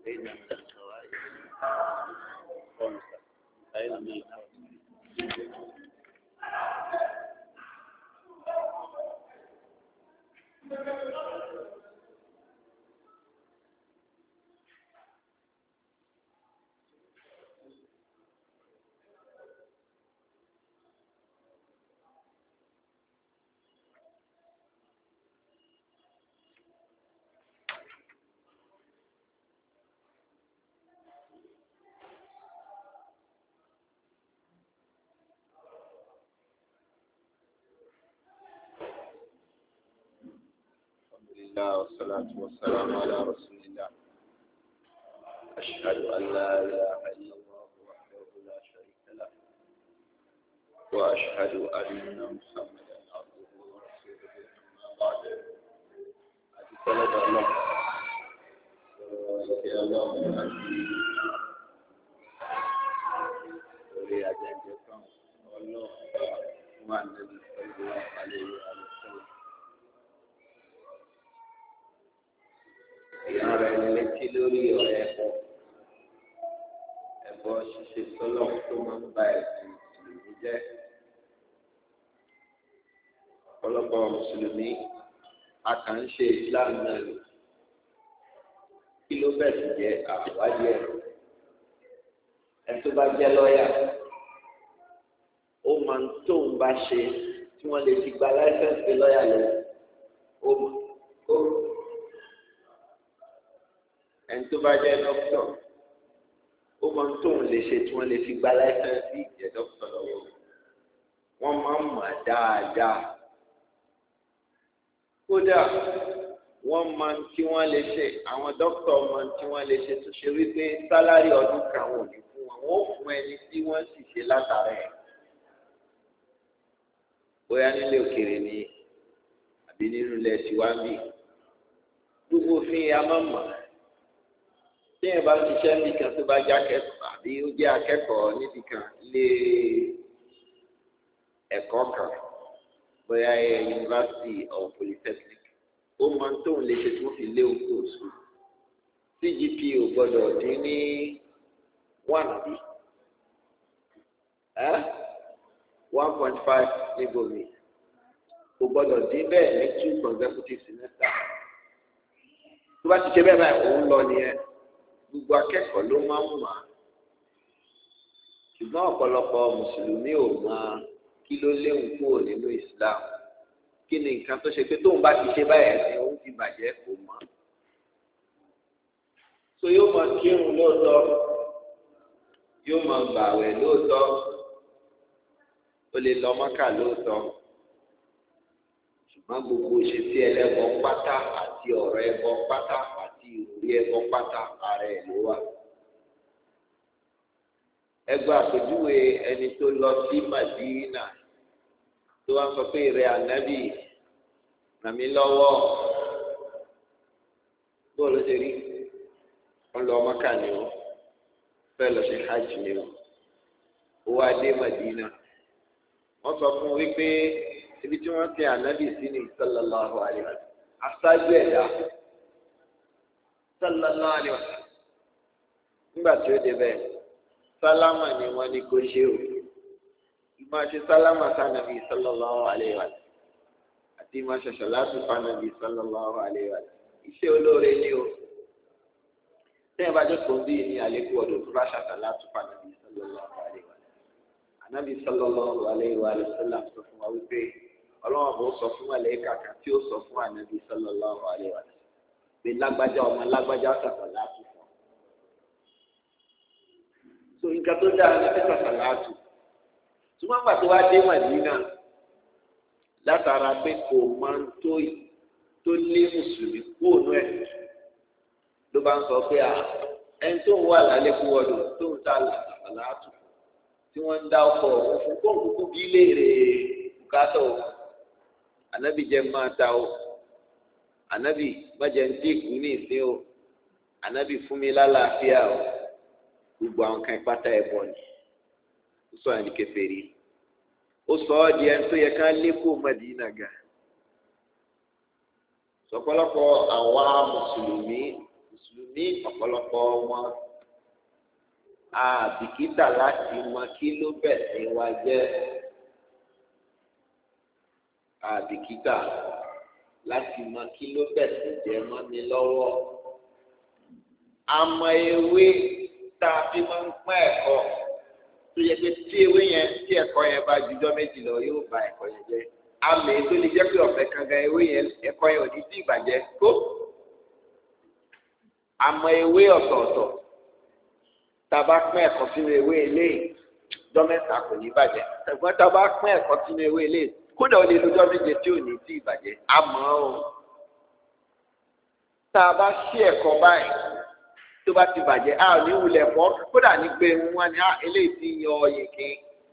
بين من الفوائد خمسة أين من الله والصلاة والسلام على رسول الله. أشهد أن لا إله إلا الله وحده لا شريك له وأشهد أن محمدا عبده ورسوله أما بعد. أتكلم الله يا الله والله مع النبي صلى الله عليه وسلم. Ìyára ẹni létí lórí ọ̀rọ̀ ẹ̀bọ ṣíṣe sọ́lọ̀ tó máa ń ba ẹ̀sìn mùsùlùmí jẹ́. Ọ̀pọ̀lọpọ̀ mùsùlùmí àkànṣe Islam náà lò. Kí ló bẹ̀ sí jẹ́ àwájú ẹ̀? Ẹni tó bá jẹ́ lọ́ọ̀yà, ó máa ń tó ń bá ṣe tí wọ́n lè fi gba láìsẹ̀nsì lọ́ọ̀yà lọ. Ẹni tó bá jẹ́ dókítà ó máa ń tóun lè ṣe tí wọ́n lè fi gba láìsẹ̀nsì ìjẹ́ dókítà lọ́wọ́. Wọ́n máa ń mọ̀ dáadáa. Kódà wọ́n máa ń tí wọ́n lè ṣe, àwọn dókítà máa ń tí wọ́n lè ṣe tó ṣe wípé sálárì ọdún kan wọn ò ní fún wọn. Wọ́n ó fún ẹni tí wọ́n sì ṣe látara ẹ̀. Bóyá nílé òkèèrè ni àbí nínú ilẹ̀ tiwáńbì. Gbogbo òfin a máa mọ̀. Tí ẹ bá ṣiṣẹ́ nìkan tó bá jẹ́ akẹ́kọ̀ọ́ àbí ó jẹ́ akẹ́kọ̀ọ́ níbi kan lé ẹ̀kọ́ kan bóyá yunifásitì or polytechnic ó máa ń tóun lè ṣe tí wọ́n fi lé oko oṣù CGP ò gbọ́dọ̀ dín ní 1 àbí 1.5 níbomi kò gbọ́dọ̀ dín bẹ́ẹ̀ ní 2 consecutive semester tó bá ti ṣe bẹ́ẹ̀ báyìí òun lọ nìyẹn. Gbogbo akẹ́kọ̀ọ́ ló máa ń mọ̀ ṣùgbọ́n ọ̀pọ̀lọpọ̀ mùsùlùmí ò mọ̀ kí ló léwu kúrò nínú Islam kí ni nǹkan tó ṣe pé tóun bá ti ṣe báyẹn ni òun ti bàjẹ́ kò mọ̀. So yóò máa kírun lóòótọ́ yóò máa gbààwẹ̀ lóòótọ́ ó lè lọ Mọ́kà lóòótọ́ ṣùgbọ́n gbogbo ìṣesí ẹlẹ́bọ pátá àti ọ̀rọ̀ ẹbọ pátá ìwúrí ẹbọ pátá ara ẹ ló wà. Ẹgbẹ́ àpèjúwe ẹni tó lọ sí Madina tó wá sọ pé ìrẹ ànábì ràn mí lọ́wọ́ bó ló ṣe rí wọn lọ Mọ́kà ni ó fẹ́ lọ ṣe hajj ni ó wá dé Madina wọ́n sọ fún wípé ibi tí wọ́n ti ànábì sí ní sallallahu alaihi wasallam aṣáájú ẹ̀dá sallallahu alaihi wasallam nígbà tí ó débẹ̀ sálámà ni wọ́n ní kó ṣe o ìmọ̀ ṣe sálámà sànàbí sallallahu alaihi wasallam àti ìmọ̀ ṣẹ̀ṣẹ̀ láti fànàbí sallallahu alaihi wasallam iṣẹ́ olóore ni o tẹ́yìn bá jókòó bí ní àlékún ọ̀dọ̀ tó bá ṣàṣà láti fànàbí sallallahu alaihi wasallam ànábì sallallahu alaihi wasallam sọ fún wa wípé ọlọ́wọ́n bó sọ fún màláíkà kan tí ó sọ fún ànábì sallallahu alaihi wasallam pé lágbájá ọmọ lágbájá sàṣàlátù fún so nǹkan tó dára ní sàṣàlátù ṣùgbọ́n àgbà tó wá dé Mádínà látara pé kò máa ń tó lé mùsùlùmí kúrò ẹ̀ ló bá ń sọ pé ẹni tó ń wà lálẹ́ kú ọdún tó ń ta sàṣàlátù tí wọ́n ń dá ọkọ̀ òun fún kóńkókó bí léèrè bùkátà òun ànábì jẹ́ máa ta o. Ànábì májẹ̀ ń dínkù ní ìsín o ànábì fún mi lálàáfíà o gbogbo àwọn kan pátá ẹbọ ni ó sọ ẹni kèfèrí ó sọ ọ di ẹni tó yẹ ká lékò Mádínà ga sọpọlọpọ àwa mùsùlùmí ní ọ̀pọ̀lọpọ̀ wọn àbìkítà láti mọ kí ló bẹ̀sìn wa jẹ́ àbìkítà láti mọ kí ló bẹ̀sìn jẹ́ mọ́ mi lọ́wọ́. Àmọ́ ewé tá a fi máa ń pọ́n ẹ̀kọ́ tó yẹ pé tí ewé yẹn tí ẹ̀kọ́ yẹn bá jùjọ́ méjì lọ yóò ba ẹ̀kọ́ yẹn jẹ́. Àmì tó lè jẹ́ pé ọ̀fẹ́ kankan ewé yẹn ẹ̀kọ́ yẹn ò ní sí ìbàjẹ́ kó. Àmọ́ ewé ọ̀tọ̀ọ̀tọ̀ tá a bá pín ẹ̀kọ́ sínú ewé eléyìí dọ́mẹ́ta kò ní bàjẹ́. Ṣùgbọ́n tá a bá pín ẹ̀kọ́ sínú ewé eléyìí kódà ó lè lọ́jọ́ méje tí ò ní sí ìbàjẹ́. Àmọ́ o tá a bá ṣí ẹ̀kọ́ báyìí tó bá ti bàjẹ́ a ò ní wulẹ̀ fọ́ kódà ní gbé wọn ni eléyìí ti yan yèké.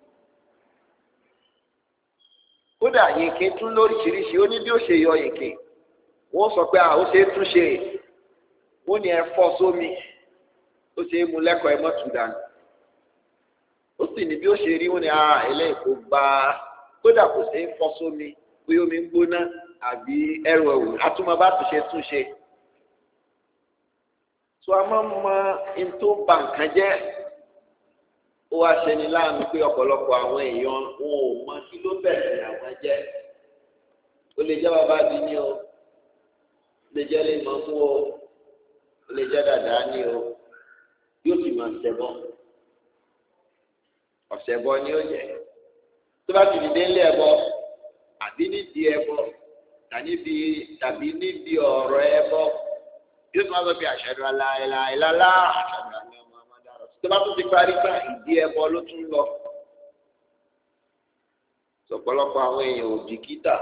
Kódà yèké tún lóríṣiríṣi ó ní bí ó ṣe yọ yèké wọ́n sọ pé ó ṣe é tún ṣe wọ́n ní ẹ fọ́ sómi ó ṣe é mu lẹ́kọ̀ọ́ ẹ mọ́tò dànù ó sì ní bí ó ṣe rí wọ́n ní eléyìí kò gbà kódà kò ṣe é fọ́ sómi pé omi ń gbóná àbí ẹrù ẹ̀wù àtúmọ̀ bá tún ṣe tún ṣe. So a máa ń mọ ntó ba nǹkan jẹ́ ó wá ṣeni láàánú pé ọ̀pọ̀lọpọ̀ àwọn èèyàn wọn ò mọ kí ló bẹ̀rẹ̀ àwọn jẹ́ ó lè jẹ́ bàbá bí ní o ó lè jẹ́ lè mọ́ mú o ó lè jẹ́ dàda ní o yóò sì máa ṣẹbọ ọ̀ṣẹbọ ni ó jẹ́ tó bá ti dìde ńlẹ̀ ẹbọ àbí nídìí ẹbọ tàbí nídìí ọ̀rọ̀ ẹbọ yóò tún wá sọ pé àṣàdùn aláìláìlálá àṣàdùn aláìláìlálá tó bá tún ti parí gbà ìdí ẹbọ ló tún lọ. Ọ̀pọ̀lọpọ̀ àwọn èèyàn ò bìkítà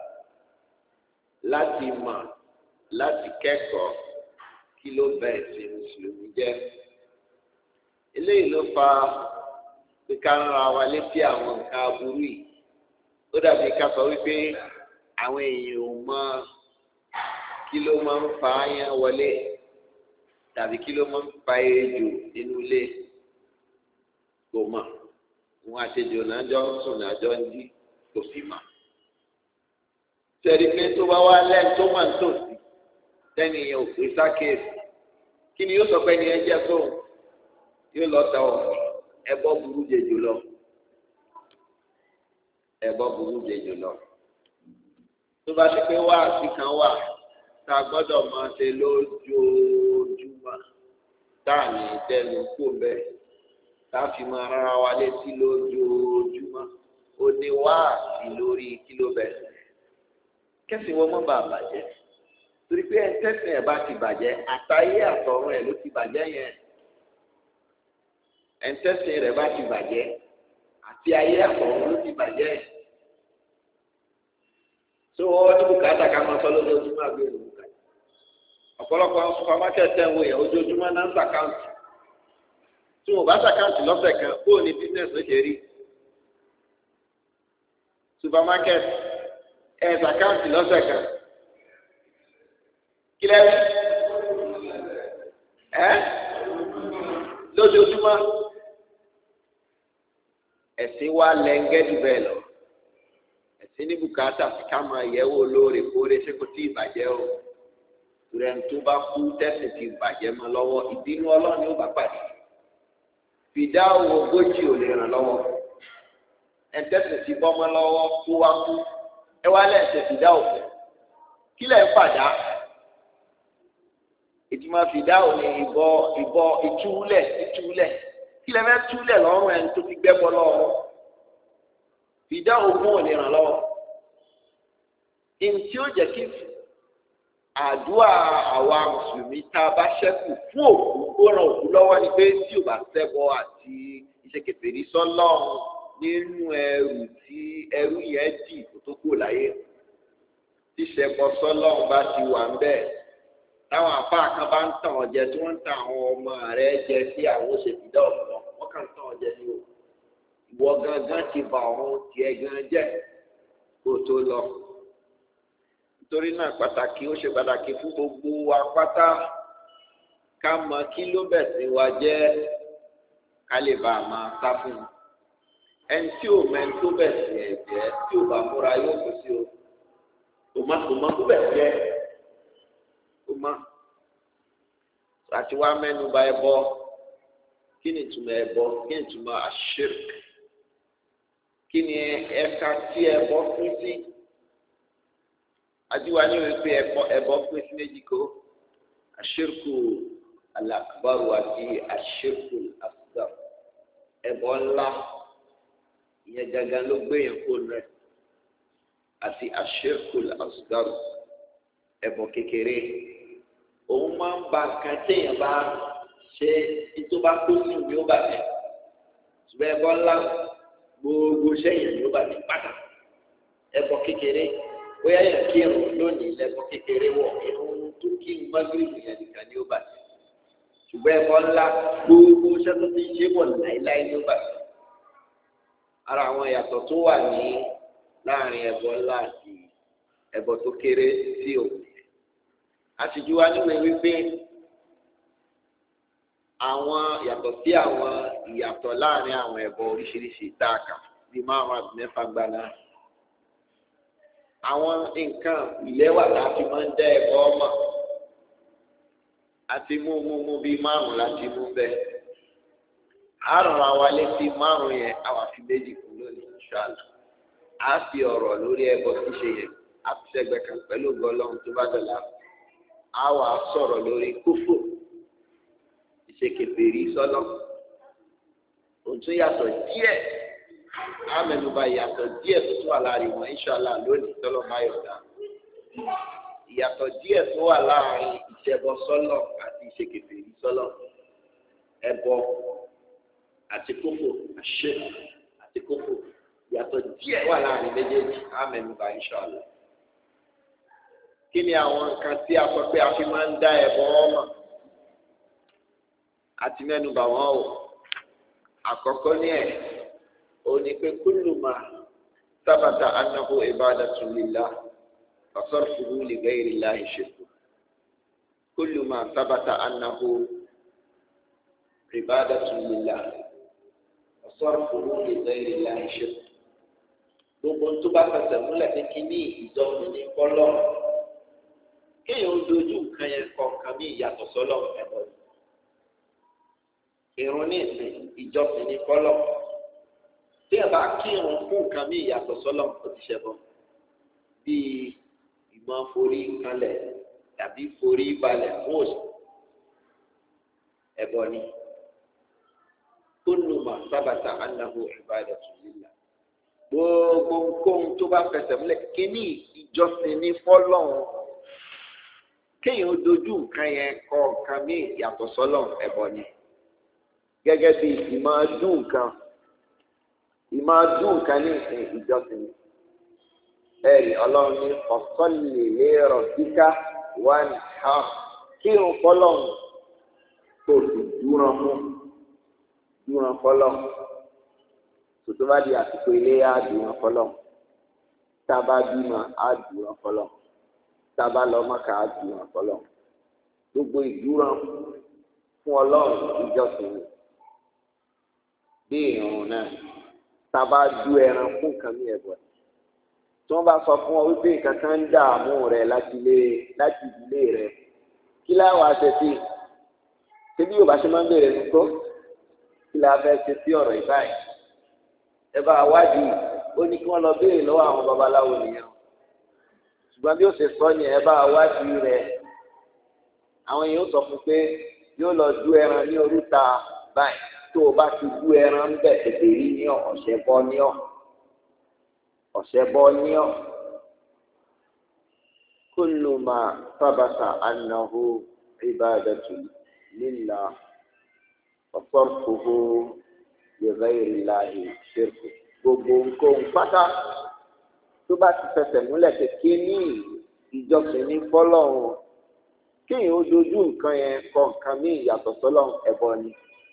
láti mọ̀ láti kẹ́kọ̀ọ́ kí ló bẹ ẹ̀sìn mùsùlùmí jẹ́. Eléyìí ló fa pé ká ń ra wa létí àwọn nǹkan aburú yìí. Ó dàbí ká sọ wípé àwọn èèyàn ò mọ kí ló máa ń fa áyán wọlé tàbí kí ló máa ń fa ejò nínú ilé kò mọ̀ wọn àtejò náà jọ ń sùn náà jọ ń jí kò sì mọ̀. Sẹ́ni pé tó bá wá lẹ́nu tó máa ń tòsí sẹ́ni yẹn ò pé sákèésì kí ni yóò sọ pé ẹni ẹ jẹ́ fóun yóò lọ ta ọ̀fìn ẹbọ burú jẹjọ lọ ẹbọ burú jẹjọ lọ. Tó bá ṣe pé wáàsí kan wà tá a gbọ́dọ̀ máa ṣe lójoojúmọ́ tá à ní tẹnu kó bẹ́ẹ̀ tá a fi máa rárá wa létí lójoojúmọ́ ó ní wáàsí lórí kíló bẹ́ẹ̀ kẹ́sì wọn mọ́ bá a bàjẹ́ torí pé ẹ̀ńtẹ́sìn ẹ̀ bá ti bàjẹ́ àtayé àtọ̀run ẹ̀ ló ti bàjẹ́ yẹn ẹ̀ńtẹ́sìn rẹ̀ bá ti bàjẹ́ àti ayé àtọ̀run ló ti bàjẹ́ yẹn. So ní bùkátà ká máa sọ lójoojúmọ́ àbí òní bùkátà ọ̀pọ̀lọpọ̀ supermarket ẹ̀ ń wò yẹn ojoojúmọ́ náà ń sàkáǹtì tí wọn bá sàkáǹtì lọ́sẹ̀ kan bóò ní business ló ṣe rí supermarket ẹ̀ sàkáǹtì lọ́sẹ̀ kan kí lẹ́yìn lójoojúmọ́ ẹ̀sìn wa lẹ́ngẹ́dì bẹ́ẹ̀ lọ. Ní bùkátà ká máa yẹ̀wò lóòrèkóòrè ṣé kò tí ì bàjẹ́ o rẹ̀ tó bá kú tẹ̀sí ti bàjẹ́ mọ́ lọ́wọ́ ìbínú Ọlọ́run yóò bá pàdé fìdá owó ogójì ò lè ràn lọ́wọ́ ẹ̀ tẹ̀sí ti bọ́ mọ́ lọ́wọ́ kó wá kú ẹ wá lẹ́sẹ̀ fìdá òfin kí lẹ̀ ń padà ìtumọ̀ fìdá ò ní ìbọ ìtúlẹ̀ kí lẹ̀ fẹ́ túlẹ̀ lọ́rùn ẹni tó ti gbẹ́bọ lọ́wọ́ fìdá ogún ò lè ràn lọ́wọ́ ntí ó jẹ́ kí àdúrà àwa mùsùlùmí tá a bá ṣẹ́kù fún òkú ó ràn òkú lọ́wọ́ ni pé tí ò bá ṣẹbọ àti ìṣekèfèrí sọ́lọ́run nínú ẹrù tí ẹrù yẹn dì kó tó kú láyé tí ṣẹbọ sọ́lọ́run bá ti wà ń bẹ́ẹ̀ táwọn àfáà kan bá ń tàn ọ́ jẹ tí wọ́n ń ta àwọn ọmọ rẹ̀ jẹ sí àwọn òṣèlú ọ̀pọ̀ wọ́n kàn ń tàn ọ́ jẹ ní o ìwọ gangan ti bà ọ̀run tiẹ̀ gan jẹ́ kó tó lọ. Nítorí náà pàtàkì ó ṣe pàtàkì fún gbogbo wa pátá ká mọ kí ló bẹ̀sìn wa jẹ́ ká lè bá a máa sá fún un. Ẹni tí ò mẹ́ni tó bẹ̀sìn ẹ̀ jẹ́ tí ò bá múra yóò kó sí o. Kò mọ tó bẹ̀sìn jẹ́ kò mọ. àti wá mẹ́nuba ẹbọ kí ni ìtumọ̀ ẹbọ kí ni ìtumọ̀ àṣírk kí ni ẹ̀ka tí ẹbọ pín sí àtiwá ní wípé ẹbọ pín sí méjì kó àṣírkù al-akbar àti àṣírkù al-asghar ẹbọ ńlá ìyẹn gangan ló gbé yẹn kó rẹ àti àṣírkù al-asghar ẹbọ kékeré òun máa ń ba nǹkan téèyàn bá ṣe tó bá kó sínú ní ó bàjẹ́ ṣùgbọ́n ẹbọ ńlá gbogbo sẹ́yìn ní ó bàjẹ́ pátá ẹbọ kékeré bóyá yẹn kí irun lónìí lẹ́bọ kékeré wọ̀ irun tó kí n mágírìbì yẹn nìkan ní ó bàjẹ́ ṣùgbọ́n ẹbọ ńlá gbogbo sẹ́tò tí ń ṣe bọ̀ láéláé ní ó bàjẹ́ ara àwọn ìyàtọ̀ tó wà ní láàrin ẹbọ ńlá àti ẹbọ tó kéré sí òun àtijú wa níwèé wípé àwọn yàtọ̀ sí àwọn ìyàtọ̀ láàrin àwọn ẹbọ oríṣiríṣi ìtaàkà bíi márùn àti mẹ́fà gbaná àwọn nǹkan ìlẹ́wà láti máa ń dá ẹbọ ọmọ àti mú bíi márùn láti mú bẹ́ẹ̀ àrùn àwa létí márùn yẹn àwa fi méjì kú lónìí ṣáàlù á fi ọ̀rọ̀ lórí ẹbọ ṣíṣe yẹn àfisẹ́gbẹ́ kan pẹ̀lú gọlọ́run tó bá dọ̀là á wà sọ̀rọ̀ lórí kúfù ìṣèkèfèrí sọ́lọ́ òtún yàtọ̀ díẹ̀ á mẹ́nuba yàtọ̀ díẹ̀ tó tún wà láàrin wọn inṣàlá lónìí tọ́lọ́ máa yọ̀dá ìyàtọ̀ díẹ̀ tó wà láàrin ìṣẹbọ sọ́lọ́ àti ìṣèkèfèrí sọ́lọ́ ẹbọ àti kúfù àṣẹ àti kúfù ìyàtọ̀ díẹ̀ wà láàrin méjèèjì á mẹ́nuba inṣàlá. Kí ni àwọn nǹkan tí a sọ pé a fi máa ń dá ẹbọ ọmọ àti mẹ́nubà wọn o àkọ́kọ́ ní ẹ̀ ò ní pé kullu ma sábàtà annahu ibadatun lillah wa sarfuhu li ghayri llahi shirku kullu ma sábàtà annahu ibadatun lillah wa sarfuhu li ghayri llahi shirku gbogbo tó bá fẹsẹ̀ múlẹ̀ ní kíní ìjọsìn ní kọ́lọ́ kéèyàn dojú nǹkan yẹn kọ̀ọ̀kan bí ìyàtọ̀ sọ́lọ̀ ẹ̀bọ̀ ìrun ní ìsìn ìjọsìn ní kọ́lọ̀ tí ẹ bá kírun fún nǹkan bí ìyàtọ̀ sọ́lọ̀ ó ti ṣẹbọ bíi ìmọ̀ forí kanlẹ̀ tàbí forí balẹ̀ fún òsì ẹ̀bọ ni kullu ma sábàtà annahu ibadatun lillah gbogbo nǹkan tó bá fẹsẹ̀ múlẹ̀ kíní ìjọsìn ní fọ́lọ́run kéèyàn dojú nǹkan yẹn kọ nǹkan míì yàtọ̀ sọ́lọ̀ ẹbọ ni gẹ́gẹ́ bí ìmáàdùn nǹkan ní ìsìn ìjọsìn ẹ̀rí ọlọ́run ní ọ̀sọ́lì lérò kíká wà ní ha kírun fọ́lọ́run tó sì dúran fọ́lọ́run tòtò bá di àsìkò ilé á dúran fọ́lọ́run tá a bá bímọ á dúran fọ́lọ́run tába lọ mọ́ka àdúrà fọlọ́ gbogbo ìdúrà fún ọlọ́run ìjọsìn bí ìrùn náà tába du ẹran fún nǹkan mi ẹ̀bọ̀ tí wọ́n bá sọ fún ọ wípé kankan ń dààmú rẹ láti ìdílé rẹ kí láwọn àṣẹṣe ṣé bí yorùbá ṣe máa ń bèèrè nìkó kí la fẹ́ ṣe sí ọ̀rọ̀ ìbáyìí ẹ bá wádìí ó ní kí wọ́n lọ béèrè lọ́wọ́ àwọn babaláwo nìyẹn ṣùgbọ́n bí ó ṣe sọ ni ẹ bá wádìí rẹ̀ àwọn èèyàn sọ fún pé yóò lọ du ẹran ní oríta báyìí tó o bá ti du ẹran ń bẹ̀ tètè rí ní ọ̀sẹ̀ bọ́ ní ọ̀ kullu ma sabata annahu ibadatu lillah wa sarfuhu li ghayri llahi shirku gbogbo nǹkan pátá tó bá ti fẹsẹ̀ múlẹ̀ kékeré ní ìjọsìn ní fọ́lọ́run kéèyàn ó dojú nǹkan yẹn kọ nǹkan ní ìyàtọ̀ sọ́lọ́run ẹbọ ni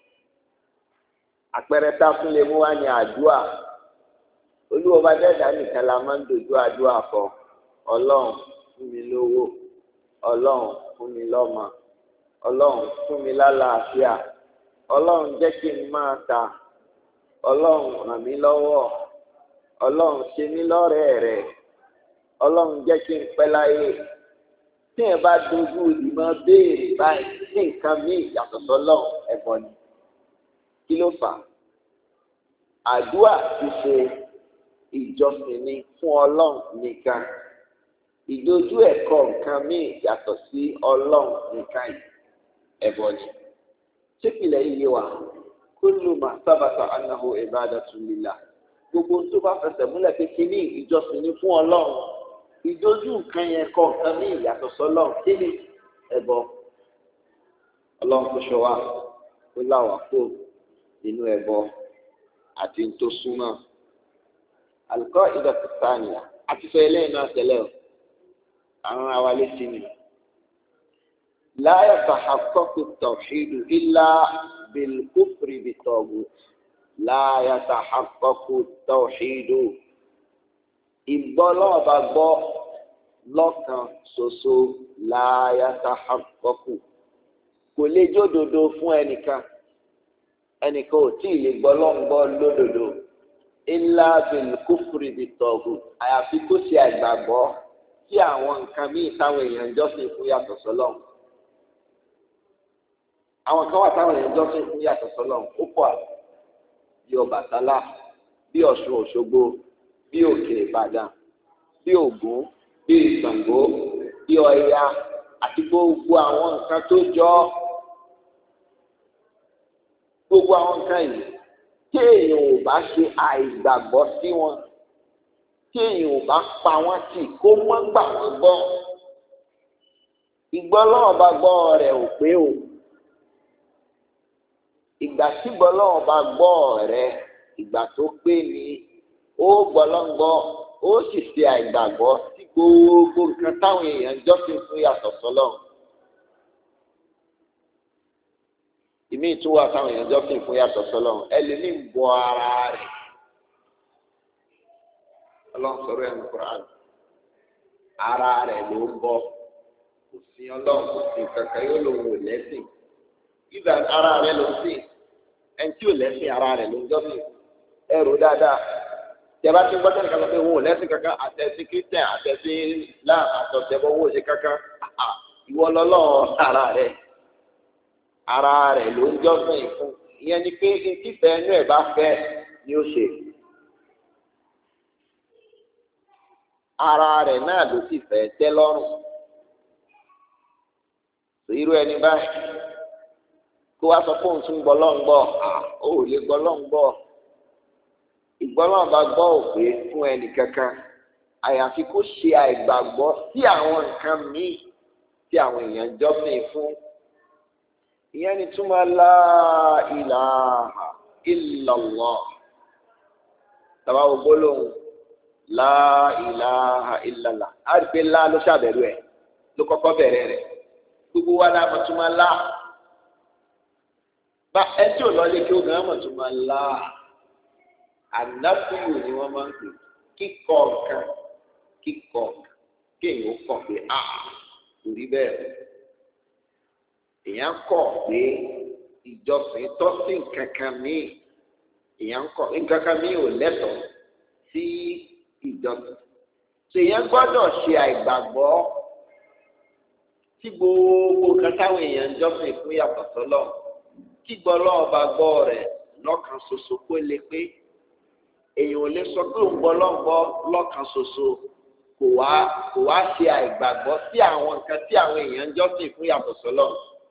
àpẹẹrẹ tá a fún lè mú wá ní àdúà olúwa bá dẹ́dá nìkan la máa ń dojú àdúà kọ ọlọ́run fún mi lówó ọlọ́run fún mi lọ́mọ ọlọ́run fún mi lálàáfíà ọlọ́run jẹ́ kí n máa ta ọlọ́run ràn mí lọ́wọ́ ọlọ́run ṣe mí lọ́rẹ̀ẹ́ rẹ̀ ọlọ́run jẹ́ kí n pẹ́ láyé tí ẹ bá dojú ìmọ̀ béèrè báyìí sí nǹkan míì yàtọ̀ sọ́lọ́ ẹbọ ni. Kí ló fà á? Àdúrà ti ṣe ìjọsìn ni fún Ọlọ́run nìkan. Ìdojú ẹ̀kọ́ nǹkan míì yàtọ̀ sí Ọlọ́run nìkan yìí ẹbọ ni. Ṣé ìpìlẹ̀ yìí wà? Kullu ma sábàtà annahu ibadatun lillah. Gbogbo tó bá fẹsẹ̀ múlẹ̀ kékeré ní ìjọsìn ni fún Ọlọ́run. Ìdojú nǹkan yẹn kọ́ nǹkan míì yàtọ̀ sọ́lọ́run kí ni ẹbọ? Ọlọ́run kò ṣọ́ wa kó láwàá kó nínú ẹbọ àti tó súnmọ́. Al-qa'idatu thaniya àti sọ eléyìí náà tẹ́lẹ̀ o àwọn awalé sí ni. La yatahaqqaqu at-tawhidu illa bil-kufri bit-taghut. La yatahaqqaqu at-tawhidu. Ìgbọ́lọ́ọ̀bá gbọ́ lọ́kan ṣoṣo la yatahaqqaqu. Kò lè jódodo fún ẹnìkan ò tí ì lè gbọ́ lọ́ngbọ́ lódodo illa bil-kufri bit-taghut àyàfi kó ṣe àìgbàgbọ́ sí àwọn nǹkan míì táwọn èèyàn jọ́sìn fún yàtọ̀ sọ́lọ́. Àwọn kan wà táwọn èèyàn jọ́sìn fún yàtọ̀ sọ́lọ́ ó pọ̀ bí Ọbàtálá bí Ọ̀ṣun Òṣogbo bí Òkè Ìbàdàn bí Ògún bí Ṣàngó bí Ọya àti gbogbo àwọn nǹkan tó jọ gbogbo àwọn nǹkan yìí tí èèyàn ò bá ṣe àìgbàgbọ́ sí wọn tí èèyàn ò bá pa wọ́n tì kó wọ́n gbà wọ́n gbọ́ ìgbọ́lọ́ọ̀bá gbọ́ rẹ̀ ò pé o ìgbà tí gbọ́lọ́ọ̀bá gbọ́ rẹ̀ ìgbà tó pé ni ó gbọ́lọ́ngbọ́ ó sì ṣe àìgbàgbọ́ sí gbogbo nǹkan táwọn èèyàn jọ́sìn fún yàtọ̀ sọ́lọ́. Ìmí ìtúwà táwọn èèyàn jọ́sìn fún yàtọ̀ sọ́lọ́ ẹlẹ́ni ń bọ ara rẹ̀. Ọlọ́run sọ̀rọ̀ ẹ̀ ní Quran ara rẹ̀ ló ń bọ kò sí Ọlọ́run kò sí kankan yóò lòun ò lẹ́sìn ìgbà ara rẹ̀ ló ń sìn ẹni tí ò lẹ́sìn ara rẹ̀ ló ń jọ́sìn ẹrù dáadáa tẹ́bá tí ń gbọ́dọ̀ nìkan lọ pé wọn ò lẹ́sìn kankan àtẹ̀sìn Christian àtẹ̀sìn Islam àtọ̀tẹ̀bọ̀ owó ṣe kankan ìwọ lọ́lọ́run ara rẹ̀ ló ń jọ́sìn fún ìyẹn ni pé tífẹ̀ ẹnu ẹ̀ bá fẹ́ ni ó ṣe. Ara rẹ̀ náà ló sì fẹ́ tẹ́ lọ́rùn. Irú ẹni báyìí kó wá sọ pé òun tún gbọ́ lọ́ngbọ́ ó lè gbọ́ lọ́ngbọ́. Ìgbọ́lọ́ngbà gbọ́ òpè fún ẹnì kankan àyàfi kó ṣe àìgbàgbọ́ sí àwọn nǹkan míì tí àwọn èèyàn jọ́sìn fún. Ìyẹn ni túmọ̀ la ilaha illallah. Tàbá wo gbólóhùn la ilaha illallah á rí pé lá ló ṣàbẹ̀rù ẹ̀ ló kọ́kọ́ bẹ̀rẹ̀ rẹ̀ gbogbo wa la mọ̀ túmọ̀ lá bá ẹ tí ò lọ lé kí ó gan mọ̀ túmọ̀ lá ànáfíù ni wọ́n máa ń pè kíkọ nǹkan kéèyàn ó kọ̀ pé kò rí bẹ́ẹ̀ èèyàn kọ̀ pé ìjọsìn tọ́ sí nǹkan kan míì èèyàn kọ̀ nǹkan kan míì ò lẹ́tọ̀ọ́ sí ìjọsìn ṣèyàn gbọ́dọ̀ ṣe àìgbàgbọ́ tí gbogbo kan táwọn èèyàn ń jọ́sìn fún yàtọ̀ sọ́lọ́ kí gbọ́lọ́ọ̀bá gbọ́ rẹ̀ lọ́kàn ṣoṣo kó lè pé èèyàn ò lè sọ pé òun gbọ́lọ́ọ̀gbọ́ lọ́kàn ṣoṣo kò wá ṣe àìgbàgbọ́ sí àwọn nǹkan tí àwọn èèyàn ń jọ́sìn fún yàtọ̀ sọ́lọ́.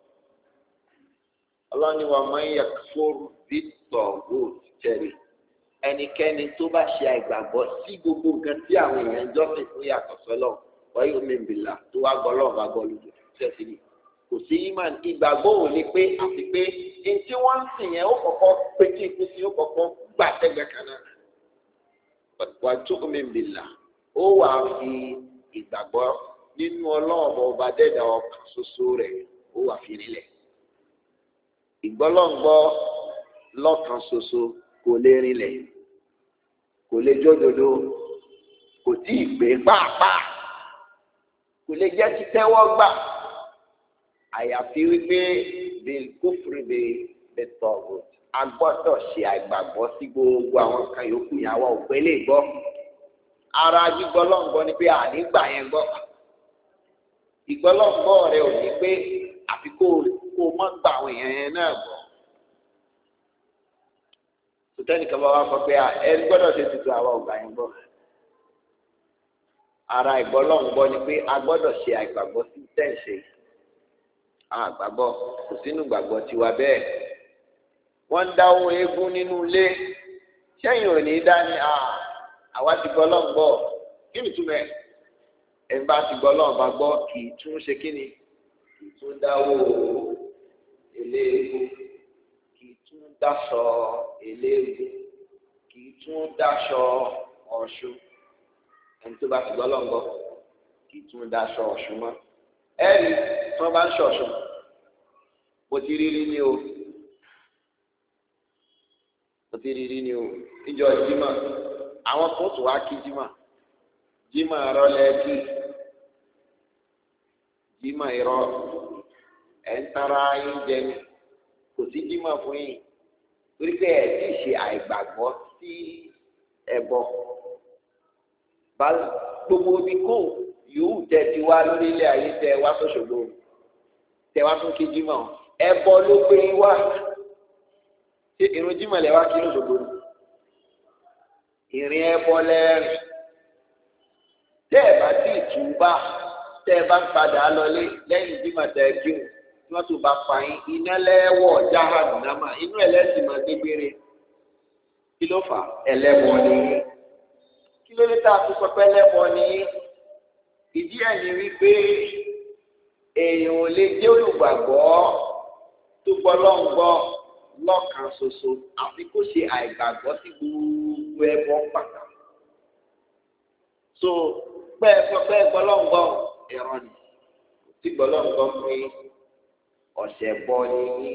Ọlọ́ni wa man yakfur bit-taghut jẹ̀rì ẹnikẹ́ni tó bá ṣe àìgbàgbọ́ sí gbogbo nǹkan tí àwọn èèyàn ń jọ́sìn fún yàtọ̀ sọ́lọ́ wa yu'min billah tó wá gbọ́ lọ́wọ́ bá gbọ́ lójú ṣẹ́sì ni kò sí ìmọ̀ ìgbàgbọ́ ò ní pé àti pé ní tí wọ́n ń sìn yẹn ó kọ́kọ́ pé kí ikú sí ó kọ́kọ́ gbà tẹ́gbẹ́ kan náà wa tu'min billah ó wà fi ìgbàgbọ́ nínú ọlọ́ọ̀bọ̀ ọba dẹ́dà ọkàn ṣoṣo rẹ̀ ó wà fi rinlẹ̀ ìgbọ́lọ́ngbọ́ lọ́kàn ṣoṣo kò lè rinlẹ̀ kò lè jódodo kò tí ì gbé pàápàá kò lè jẹ́ títẹ́wọ́ gbà àyàfi wípé bil kufri bit taghut a gbọ́dọ̀ ṣe àìgbàgbọ́ sí gbogbo àwọn nǹkan yòókù ìyàwó òpé lè gbọ́ ara gbígbọ́ lọ́ngbọ́ ni pé ànígbà yẹn gbọ́ ìgbọ́lọ́gbọ́ rẹ ò ní pé àfi kó mọ́ gba àwọn èèyàn yẹn náà gbọ́. sọtẹ́nìkan bá wá sọ pé ẹ gbọ́dọ̀ ṣe tuntun àwọn ọgbà yẹn gbọ́. ara ìgbọ́lọ́gbọ́ ni pé a gbọ́dọ̀ ṣe àìgbàgbọ́ sí tẹ̀sẹ̀ àgbàgbọ́ kò sínú gbàgbọ́ tiwa bẹ́ẹ̀. wọ́n ń dá ohun eégún nínú ilé sẹ́yìn ò ní dání àwa ti gbọ́lọ́gbọ́ kí ni túmẹ̀ ẹ̀ ń bá ti gbọ́lọ́gbọ́ gbọ́ kì í tún ṣe kí ni kì í tún dáwó eléégún kì í tún dáṣọ eléégún kì í tún dáṣọ ọ̀ṣun ẹni tó bá ti gbọ́lọ́gbọ́ kì í tún dáṣọ ọ̀ṣun mọ́ ẹ̀rí tí wọ́n bá ń ṣọ̀ṣun mo ti rí ní o mo ti rí ní o níjọ́ jímọ̀ àwọn kan tún wá kí jímọ̀ rọlẹ́ kí jímọ̀ irọ́ ẹ̀ ń tara yín jẹ ní kò sí jímọ̀ fún yín torí pé ẹ̀ tí ì ṣe àìgbàgbọ́ sí ẹbọ gbogbo omi kò yòówù tẹ ti wá lórí ilé ayé tẹ wá sọ̀ṣọ̀gbọ̀ tẹ wá tún kí jímọ̀ ẹbọ ló gbé wá ṣé ìrun jímọ̀ lẹ wá kí lóṣogbo ìrìn ẹbọ lẹ́rìn tẹ ẹ bá tí ì túbà tẹ ẹ bá ń padà lọlé lẹ́yìn jímọ̀ tẹ ẹ kírun tí wọ́n tún bá fa yín iná lẹ́wọ̀ jahannama inú ẹlẹ́sìn máa gbégbére kí ló fà ẹlẹ́bọ nìyí kí ló dé tá a tún pẹpẹ ẹlẹ́bọ nìyí ìdí ẹ̀ ní wípé èèyàn ò lè jẹ́ olùgbàgbọ́ tó gbọ́ lọ́ngbọ́ lọ́kàn ṣoṣo àfi kó ṣe àìgbàgbọ́ sí gbogbo ẹbọ pàtàkì. so pẹ́ẹ́ gbọ́ lọ́ngbọ́ ẹ̀rọ ni tí gbọ́ lọ́ngbọ́ pé ọ̀sẹ̀ bọ́ ni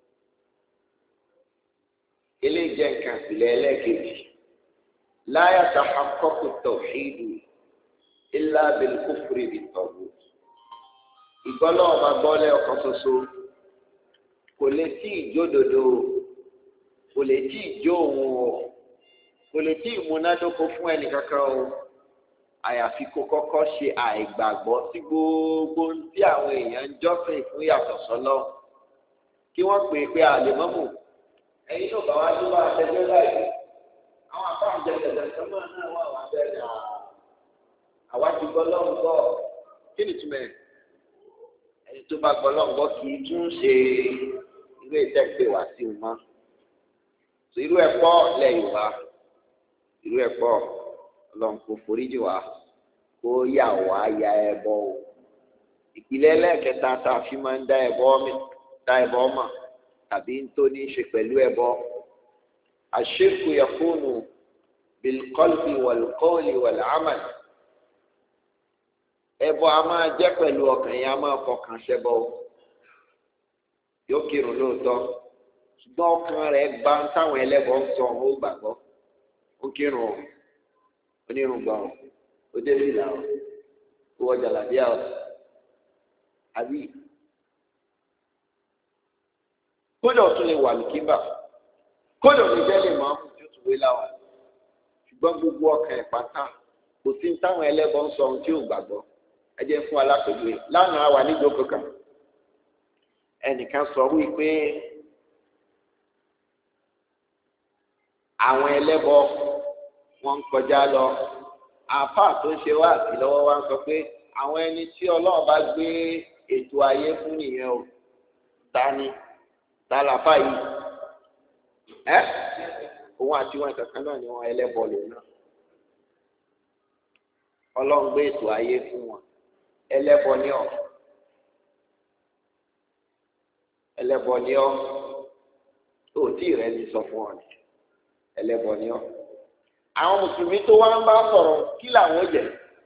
eléyìí jẹ́ nǹkan ìpìlẹ̀ ẹlẹ́ẹ̀kejì la yatahaqqaqu at-tawhid illa bil-kufri bit-taghut. ìgbọ́lọ́ ọba gbọ́lẹ̀ ọ̀kan ṣoṣo kò lè tí ìjódodo kò lè tí ìjó òun o kò lè tí ìmúnádóko fún ẹnìkankan o àyàfi kó kọ́kọ́ ṣe àìgbàgbọ́ sí gbogbo tí àwọn èèyàn ń jọ́sìn fún yàtọ̀ sọ́lọ́ kí wọ́n pè é pé àlèmọ́mù ẹ̀yin yóò bá wá tó bá tẹjọ́ láì àwọn àfáàjẹ tẹ̀tẹ̀ sọ́mọ́ náà wà wá bẹ́ẹ̀ àwa ti gbọ́ lọ́hùn gbọ́ kí ni túmẹ̀ ẹni tó bá gbọ́ lọ́hùn gbọ́ kì í tún ṣe irú ìtẹ́gbẹ́ wá sí i mọ́ irú ẹ̀ pọ̀ lẹ́yìn wá irú ẹ̀ pọ̀ ọlọ́run kò foríjì wá kó yà wá ya ẹbọ o ìpìlẹ̀ ẹlẹ́ẹ̀kẹta tá a fi máa ń dá ẹbọ mọ̀ tàbí tó ní í ṣe pẹ̀lú ẹbọ àṣírkù yakunu bilqalbi walqawli walamal ẹbọ a máa jẹ́ pẹ̀lú ọkàn yẹn a máa fọkàn ṣẹbọ yóò kírun lóòótọ́ ṣùgbọ́n ọkàn rẹ̀ gba táwọn ẹlẹ́bọ ń sọ ó gbàgbọ́ ó kírun onírùngbọ̀n ó dé sílà ó wọ jàlábíà ó àbí kódà ó tún lè wà lùkíbà kódà ó lè jẹ́ lè máa mú tí ó tún wé láwà ṣùgbọ́n gbogbo ọkàn ẹ̀ pátá kò sí táwọn ẹlẹ́bọ ń sọ ohun tí ò gbàgbọ́ ẹ jẹ́ fún alápèjúwe lánàá wà níjókòó kan ẹnìkan sọ wípé àwọn ẹlẹ́bọ wọ́n ń kọjá lọ àáfàá tó ń ṣe wá sí lọ́wọ́ wa ń sọ pé àwọn ẹni tí Ọlọ́run bá gbé ètò ayé fún nìyẹn o tálàfà yìí òun àti wọn kankan náà ni wọn ẹlẹ́bọ lòun náà Ọlọ́run gbé ètò ayé fún wọn ẹlẹ́bọ ni ọ́ ẹlẹ́bọ ni ọ́ tó tí rẹ ní sọ fún ọ ni ẹlẹ́bọ ni ọ́ àwọn mùsùlùmí tó wá ń bá sọ̀rọ̀ kí làwọn jẹ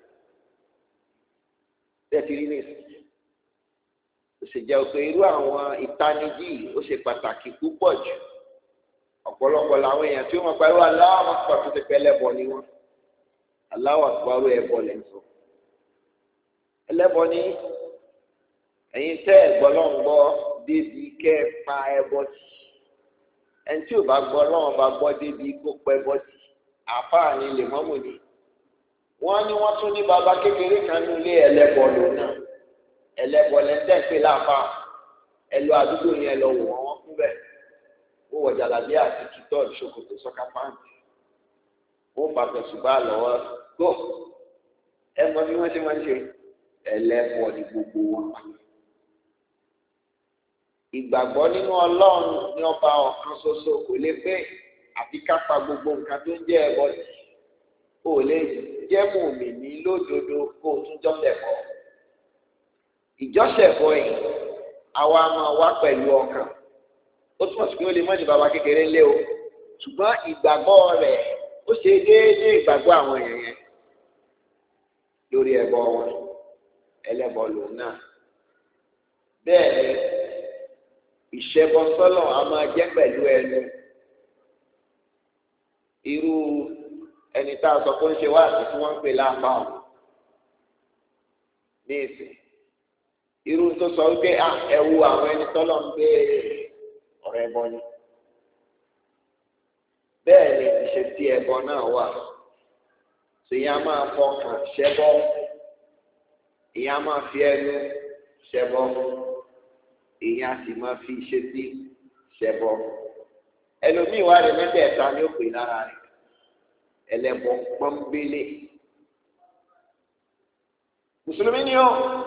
tẹtìrì ní ìsìn ó sì jẹ́ pé irú àwọn ìtanijí ó ṣe pàtàkì púpọ̀ jù ọ̀pọ̀lọpọ̀ làwọn èèyàn tí wọ́n pariwo Allahu Akbar tó ti pẹ́ ẹlẹ́bọ ni wọ́n Allahu Akbar ẹbọ lẹ́ ń sọ ẹlẹ́bọ ní ẹ̀yin tẹ́ ẹ̀gbọ́n náà ń gbọ́ débi kẹ́ ẹ pa ẹbọ tì ẹni tí ò bá gbọ́ náà bá gbọ́ débi kó pẹ́ ẹbọ tì àfáà ni lèmọ́mù ni wọ́n ní wọ́n tún ní bàbá kékeré kan ní ilé ẹlẹ́bọ lòun náà ẹlẹ́bọ lẹ́sẹ̀ pé láàfà ẹ lọ àdúgbò yẹn lọ wò wọ́n kú bẹ́ẹ̀ ó wọ jàlábí àti tutọ́ ìṣòkòtò sọ́ká pàǹtì ó fàtọ̀ ṣùgbọ́n àlọ́wọ́ tó ẹ mọ bí wọ́n ṣe máa ń ṣe ẹlẹ́bọ ní gbogbo wọn. ìgbàgbọ́ nínú ọlọ́run ní ọba ọ̀kan ṣoṣo kò lè pé àfi ká pa gbogbo nǹkan tó ń jẹ́ ẹbọ sí ò lè jẹ́ mùmínì lódodo kó o tún jọ́sẹ̀ bọ̀. ìjọ́sẹ̀ bọ̀ yìí àwa máa wá pẹ̀lú ọkàn ó túmọ̀ sí pé ó lè mọ́ ní bàbá kékeré lé o ṣùgbọ́n ìgbàgbọ́ rẹ̀ ó ṣe déédéé ìgbàgbọ́ àwọn èèyàn yẹn lórí ẹbọ wọn ẹlẹ́bọ lòun náà bẹ́ẹ̀ ni ìṣẹ́bọ sọ́lọ̀ a máa jẹ́ pẹ̀lú ẹnu irú ẹni tá a sọ pé ó ń ṣe wáàsí tí wọ́n ń pè láàpá ọ̀ ní ìsìn irú tó sọ wípé ẹ wo àwọn ẹni tọ́lọ̀ ń gbé ọ̀rọ̀ ẹbọ ni bẹ́ẹ̀ ni ìṣesí ẹbọ náà wà ìyẹn a máa fọkàn ṣẹbọ ìyẹn a máa fi ẹnu ṣẹbọ ìyẹn a sì máa fi ìṣesí ṣẹbọ ẹlòmíì wà rẹ mẹ́tẹ̀ẹ̀ta ni ó pè lára rẹ̀ ẹlẹ́bọ pọ́nbélé mùsùlùmí ni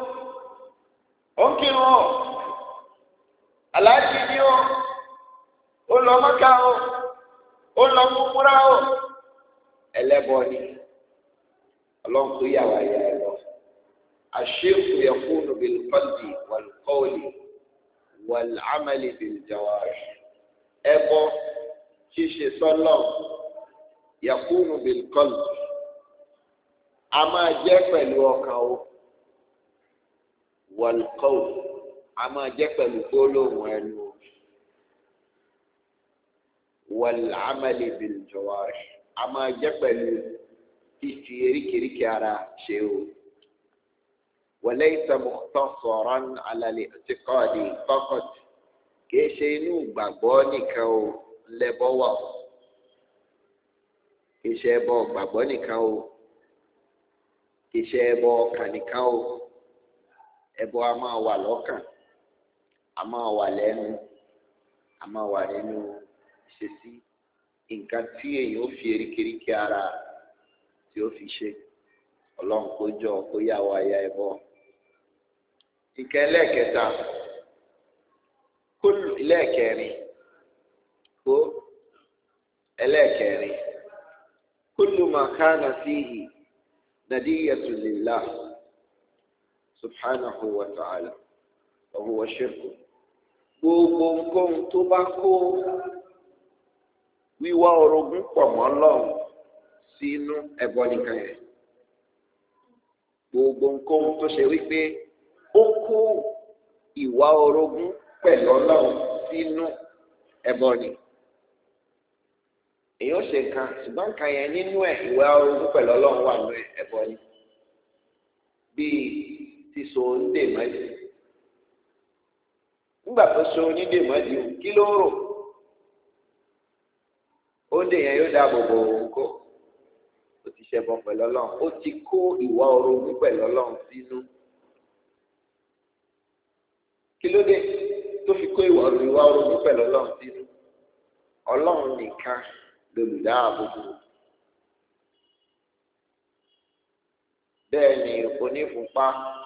ó ń kírun ó aláàjì ni ó lọ Mọ́kà ó lọ múra ó ẹlẹ́bọ ni ọlọ́run tó yà wá yà ẹ lọ àṣírkù yakunu bilqalbi walqawli wàlámàlì bìlìjàwárì ẹbọ ṣíṣe sọlọ yakunu bilqalbi a máa jẹ pẹ̀lú ọkàn o walqawli a máa jẹ pẹ̀lú gbólóhùn ẹnu wàlámàlì bìlìjàwárì a máa jẹ pẹ̀lú fífi eríkèéríkèé ara ṣe o. وليس مختصرا على الاعتقاد فقط kìí ṣe inú gbàgbọ́ nìkan o lẹ́bọ wà o kìí ṣe ẹbọ gbàgbọ́ nìkan o kìí ṣe ẹbọ ọkàn nìkan o ẹbọ a máa wà lọ́kàn a máa wà lẹ́nu a máa wà nínú ìṣesí nǹkan tí èèyàn ó fi eríkèéríkèé ara tí ó fi ṣe ọlọ́run kó jọ kó yà wá ya ẹbọ. ìkẹ́ ẹlẹ́ẹ̀kẹta kúlù ẹlẹ́ẹ̀kẹrin kó ẹlẹ́ẹ̀kẹrin kúlù màkánà fíhì nadiyatu lillah subhanahu wa ta'ala wa huwa shirku gbogbo nǹkan tó bá kó wíwá orogún pọ̀ mọ́ Ọlọ́run sínú ẹbọ nìkan yẹn gbogbo nǹkan tó ṣe wípé ó kó ìwà orogún pẹ̀lú Ọlọ́run sínú ẹbọ ni èèyàn ṣe nǹkan ṣùgbọ́n nǹkan yẹn nínú ẹ̀ ìwà orogún pẹ̀lú Ọlọ́run wà nínú ẹbọ ni bíi síso onídèmọ́dì nígbà tó so onídèmọ́dì kí ló rò oúnjẹ yẹn yóò dáàbò bò òun kó ó ti ṣẹbọ pẹ̀lú Ọlọ́run ó ti kó ìwà orogún pẹ̀lú Ọlọ́run sínú kí ló dé tó fi kó ìwà orogún pẹ̀lú Ọlọ́run sínú Ọlọ́run nìkan lolùdáàbòbò bẹ́ẹ̀ ni onífúnpá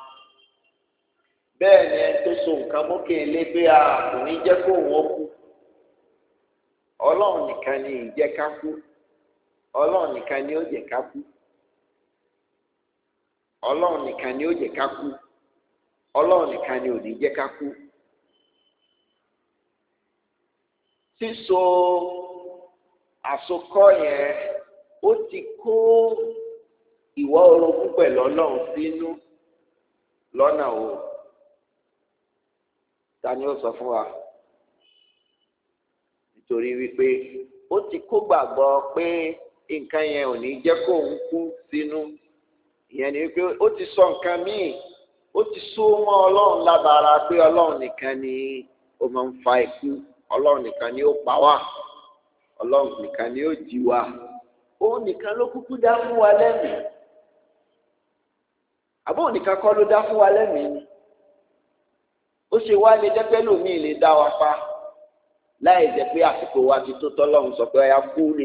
bẹ́ẹ̀ ni ẹni tó so nǹkan mókè lébé a kò ní jẹ́ kó wọ́n kú Ọlọ́run nìkan ni ìjẹ́ ká kú Ọlọ́run nìkan ni ó jẹ́ ká kú Ọlọ́run nìkan ni ó jẹ́ ká kú Ọlọ́run nìkan ni ò ní jẹ́ ká kú. Síso àsokọ́ yẹn ó ti kó ìwà orogún pẹ̀lú Ọlọ́run sínú lọ́nà o. Ta ni ó sọ fún wa? Nítorí wípé ó ti kó gbàgbọ́ pé nǹkan yẹn ò ní jẹ́ kó òun kú sínú. Ìyẹn ni wípé ó ti sọ nǹkan míì ó ti so mọ́ Ọlọ́run lábára pé Ọlọ́run nìkan ni ó máa ń fa ikú Ọlọ́run nìkan ni ó pa wá Ọlọ́run nìkan ni ó jí wa òun nìkan ló kúkú dá fún wa lẹ́mìí àbọ̀ òun nìkan kọ́ ló dá fún wa lẹ́mìí ni ó ṣe wá lè jẹ́ pé lómi lè dá wa pa láì jẹ́ pé àsìkò wa ti tó tọ́lọ́run sọ pé ọ̀yá kú lè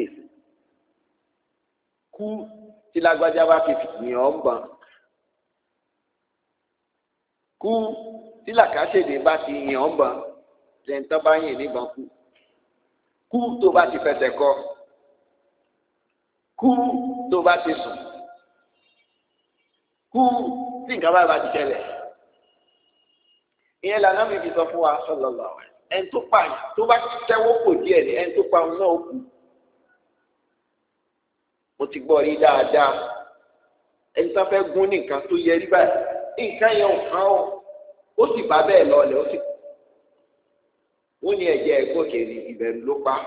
kú tí lágbájá bá fi yàn ọ́ gbọ̀n kú tí làkàṣèdè bá ti yàn ọ́ gbọ̀n lẹ́ńtọ́ bá yìn níbọn kú tó bá ti fẹsẹ̀ kọ kú tó bá ti sùn kú tí nǹkan bá ti ṣẹlẹ̀ ìyẹn lànà mi fi sọ fún wa sallallahu alaihi ẹni tó pa tó bá ti tẹ́wọ́ kò díẹ̀ ní ẹni tó pa òun náà ó kú mo ti gbọ́ rí dáadáa ẹni tó fẹ́ gún ní nǹkan tó yẹ rí báyìí nǹkan yẹn ò kàn ó sì bá bẹ́ẹ̀ lọ́ọ̀lẹ̀ ó sì kú wọ́n ní ẹ̀jẹ̀ ẹ̀gbọ́kè ní ìbẹ̀rù ló pa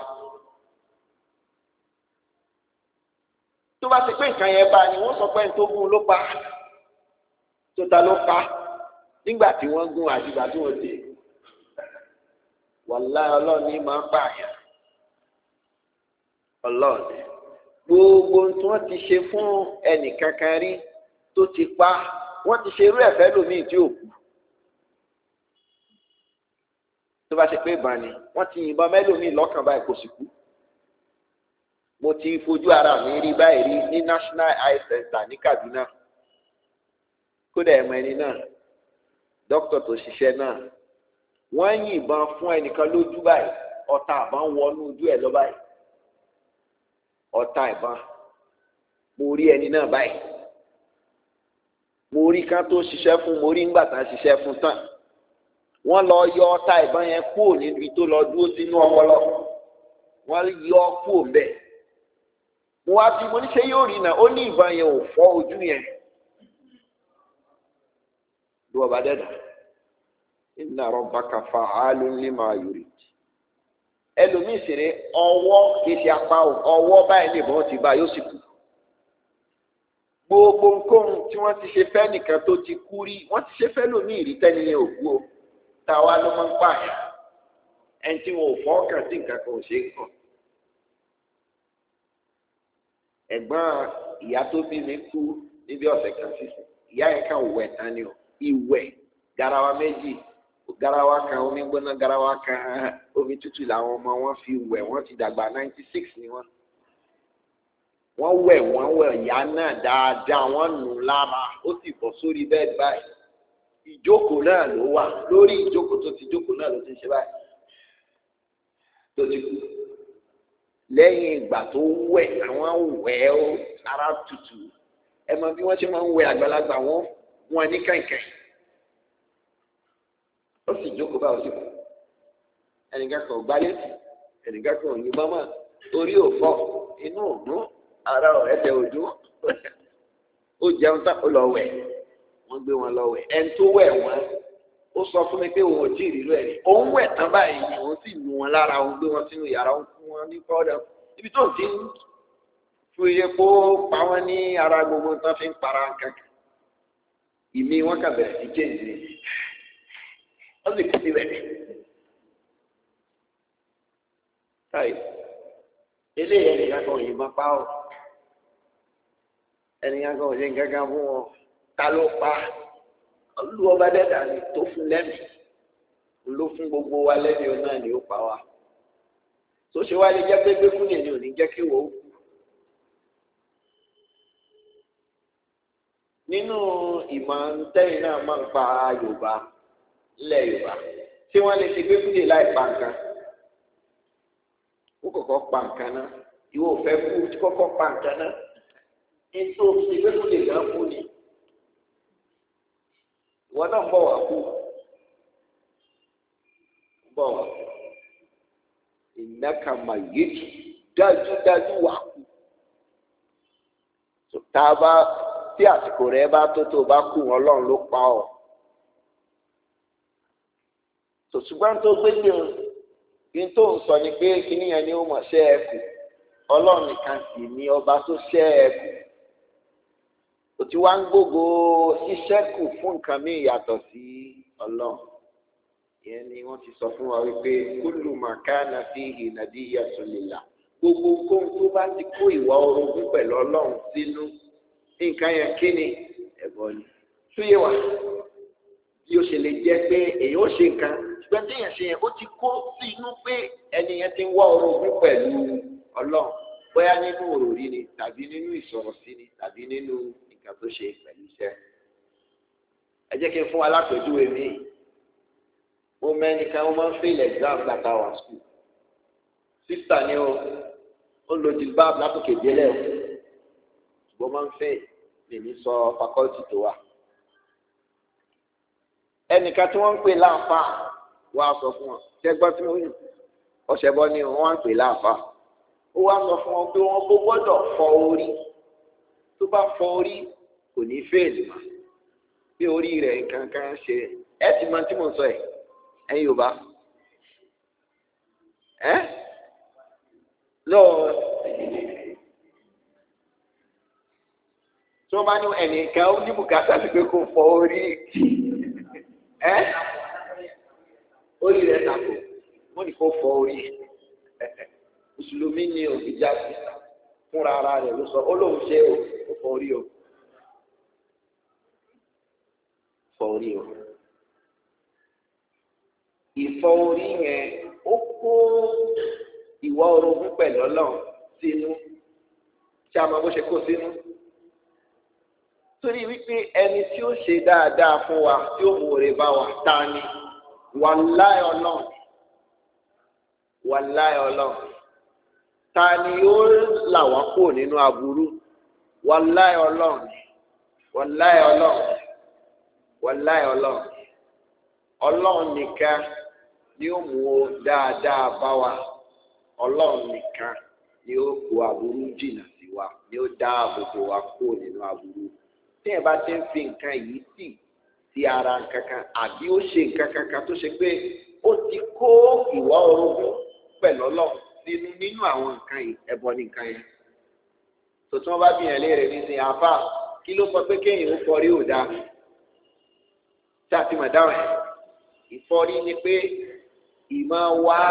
tó bá ti pé nǹkan yẹn bá ni wọ́n sọ pé ẹni tó gún ló pa tó ta ló pa nígbà tí wọ́n gún àdìgbà tí wọ́n dé wàláhì ọlọ́run ní máa ń pààyàn ọlọ́run gbogbo tí wọ́n ti ṣe fún ẹnìkankan rí tó ti pa wọ́n ti ṣe irú ẹ̀fẹ́ lómìn tí ò kú tó bá ṣe pé ìbọn ni wọ́n ti yìnbọn mẹ́lòmíì lọ́kàn báyìí kò sì kú mo ti fojú ara mi rí báyìí rí ní National Eye Center ní Kaduna kódà ẹ̀mọ ẹni náà dókítà tó ṣiṣẹ́ náà wọ́n yìnbọn fún ẹnìkan lójú báyìí ọta àbá wọnú ojú ẹ̀ lọ báyìí ọta ìbọn mo rí ẹni náà báyìí mo rí kan tó ṣiṣẹ́ fún mo rí ńgbà tá a ṣiṣẹ́ fún tán wọ́n lọ yọ ọta ìbọn yẹn kúrò níbi tó lọ dúró sínú ọpọlọ wọ́n yọ kúrò mbẹ mo wá bí mo ní ṣe yóò rí náà ó ní ìbọn yẹn ò fọ́ ojú yẹn ló ọba dẹ́dà inna rabbaka fa'alun lima yurid ẹlòmíì sì rè ọwọ́ kì í ṣe apá ọwọ́ báyìí lè bọ́ ti bá yóò sì kú gbogbo nǹkan tí wọ́n ti ṣe fẹ́ nìkan tó ti kú rí wọ́n ti ṣe fẹ́ lòmíì rí tẹ́ni yẹn ò kú o táwa ló máa ń pààyàn ẹni tí wọn ò fọ́ọ̀kàn sí nǹkan kan ò ṣe é kàn ẹ̀gbọ́n ìyá tó bí mi kú níbi ọ̀sẹ̀ kan sísè ìyá yẹn kàn wẹ̀ tán ni o ìwẹ̀ garawa méjì garawa kan omi gbóná garawa kan omi tútù làwọn ọmọ wọn fi wẹ̀ wọ́n ti dàgbà 96 ni wọ́n wẹ̀ ìyá náà dáadáa wọ́n nù lára ó sì bọ́ sórí bẹ́ẹ̀ báyìí ìjókòó náà ló wà lórí ìjókòó tó ti jókòó náà ló ti ṣe báyìí tó ti kú lẹ́yìn ìgbà tó wẹ̀ àwọn wẹ̀ ó ara tutù ẹ mọ bí wọ́n ṣe máa ń wẹ̀ àgbàlagbà wọn ní kàìnkàìn ó sì jókòó báyìí ó sì kú ẹnìkan kan ò gbálẹ̀ ẹnìkan kan ò yín mọ́mọ́ orí ò fọ́ inú ò dún ara ọ̀rẹ́ tẹ ò dún ó jẹun tán ó lọ wẹ̀ wọ́n gbé wọn lọ wẹ̀ ẹni tó wẹ̀ wọ́n ó sọ fún mi pé òun ò tí ì rírọ ẹ̀ rí òun wẹ̀ tán báyìí ni òun sì nu wọn lára òun gbé wọn sínú yàrá òun fún wọn ní pọ́ọ́dà ibi tó ti ń fún iye kó pa wọn ní ara gbogbo tán fi ń para kankan ìmí wọn kà bẹ̀rẹ̀ sí kéèjì wọ́n sì kú síbẹ̀ táyì eléyìí ẹnìkan kan òyìnbọn pa ọ́ ẹnìkan kan òyìnbọn gángan fún wọn ta ló pa olú ọba dẹ́dà ni tó fún lẹ́mìí ló fún gbogbo wa lẹ́mìí náà ni ó pa wá tó ṣe wá lè jẹ́ pé gbẹ́kú ni ò ní jẹ́ kí wọ́n kú. nínú ìmọ̀ ntẹ́yìn náà máa ń pa Yorùbá ńlẹ̀ Yorùbá tí wọ́n lè ṣe gbẹ́kú lè láì pa nǹkan ó kọ́kọ́ pa nǹkan náà ìwọ ò fẹ́ kú kọ́kọ́ pa nǹkan náà nítorí ṣe gbẹ́kú lè gán kú ni wọn náà ń bọ̀ wá kú bọ̀ wá kú ìnáka màyéjì dájúdájú wà kú tá a bá tí àsìkò rẹ bá tó bá kú Ọlọ́run ló pa ọ́ ṣùgbọ́n tó gbé ní o kí n tó ń sọ ni pé kíní yẹn ni ó mọ̀ ṣẹ́ ẹ kù Ọlọ́run nìkan sì ni ọba tó ṣẹ́ ẹ kù òtí wá ń gbógo ṣíṣẹ́ kù fún nǹkan míì yàtọ̀ sí Ọlọ́run ìyẹn ni wọ́n ti sọ fún wa wípé kullu ma kana fihi nadiyyatun lillah gbogbo nǹkan tó bá ti kó ìwà orogún pẹ̀lú Ọlọ́run sínú nǹkan yẹn kí ni ẹ̀bọ ni túyé wa bí ó ṣe lè jẹ́ pé èyí ó ṣe nǹkan ṣùgbọ́n tí èèyàn ṣe yẹn ó ti kó sí inú pé ẹni yẹn ti ń wá orogún pẹ̀lú Ọlọ́run bóyá nínú òròrí ni tàbí nínú ìsọ̀rọ̀ sí ni tàbí nínú nǹkan tó ṣe pẹ̀lú iṣẹ́. ẹ jẹ́ kí n fún alápèjúwe mi mo mẹ́nìkan ó máa ń fail exam gbàtà wà school sísà ni ó lo jilbab látòkè délẹ̀ ṣùgbọ́n máa ń fail lèmi sọ faculty tó wà. ẹnìkan tí wọ́n ń pè láàfà wá sọ fún wọn ṣẹ́gbọ́n tí wọ́n ọ̀sẹ̀ bọ́ ni wọ́n ń pè láàfà ó wá sọ fún wọn pé wọ́n kó gbọ́dọ̀ fọ orí tó bá fọ orí kò ní fèèlì mọ́ bí orí rẹ̀ nǹkan kan ṣe ẹ ti mọ tí mo sọ ẹ̀ ẹ̀yin Yorùbá lọ́ọ̀ tí wọ́n bá ní ẹnìkan ó ní bùkátà sí pé kó fọ orí orí rẹ̀ tàkò wọ́n ní kó fọ orí mùsùlùmí ni òbí jáde fúnra ara rẹ̀ ló sọ ó lóun ṣe ó fọ orí o fọ orí o ìfọ orí yẹn ó kó ìwà orogún pẹ̀lú Ọlọ́run sínú tí a máa bó ṣe kó sínú torí wípé ẹni tí ó ṣe dáadáa fún wa tí ó mú oore bá wa ta ni wàláì Ọlọ́run wàláì Ọlọ́run ta ni yóò là wá kúrò nínú aburú wàláì Ọlọ́run wàláì Ọlọ́run wàláì Ọlọ́run Ọlọ́run nìkan ni ó mú dáadáa bá wa Ọlọ́run nìkan ni ó kó aburú jìnnà sí wa ni ó dáàbò bò wá kúrò nínú aburú tí ẹ bá ti ń fi nǹkan yìí sí ara nǹkan kan àbí ó ṣe nǹkan kankan tó ṣe pé ó ti kó ìwà orogún pẹ̀lú Ọlọ́run nínú àwọn nǹkan yìí ẹbọ ní nǹkan yẹn tòtún wọn bá bí yẹn léèrè ní sin àbá kí ló sọ pé kéèyàn ó fọrí ò dáa tí a ti mọ̀ dáhùn ẹ̀ ìfọrí ni pé ìmọ̀ wá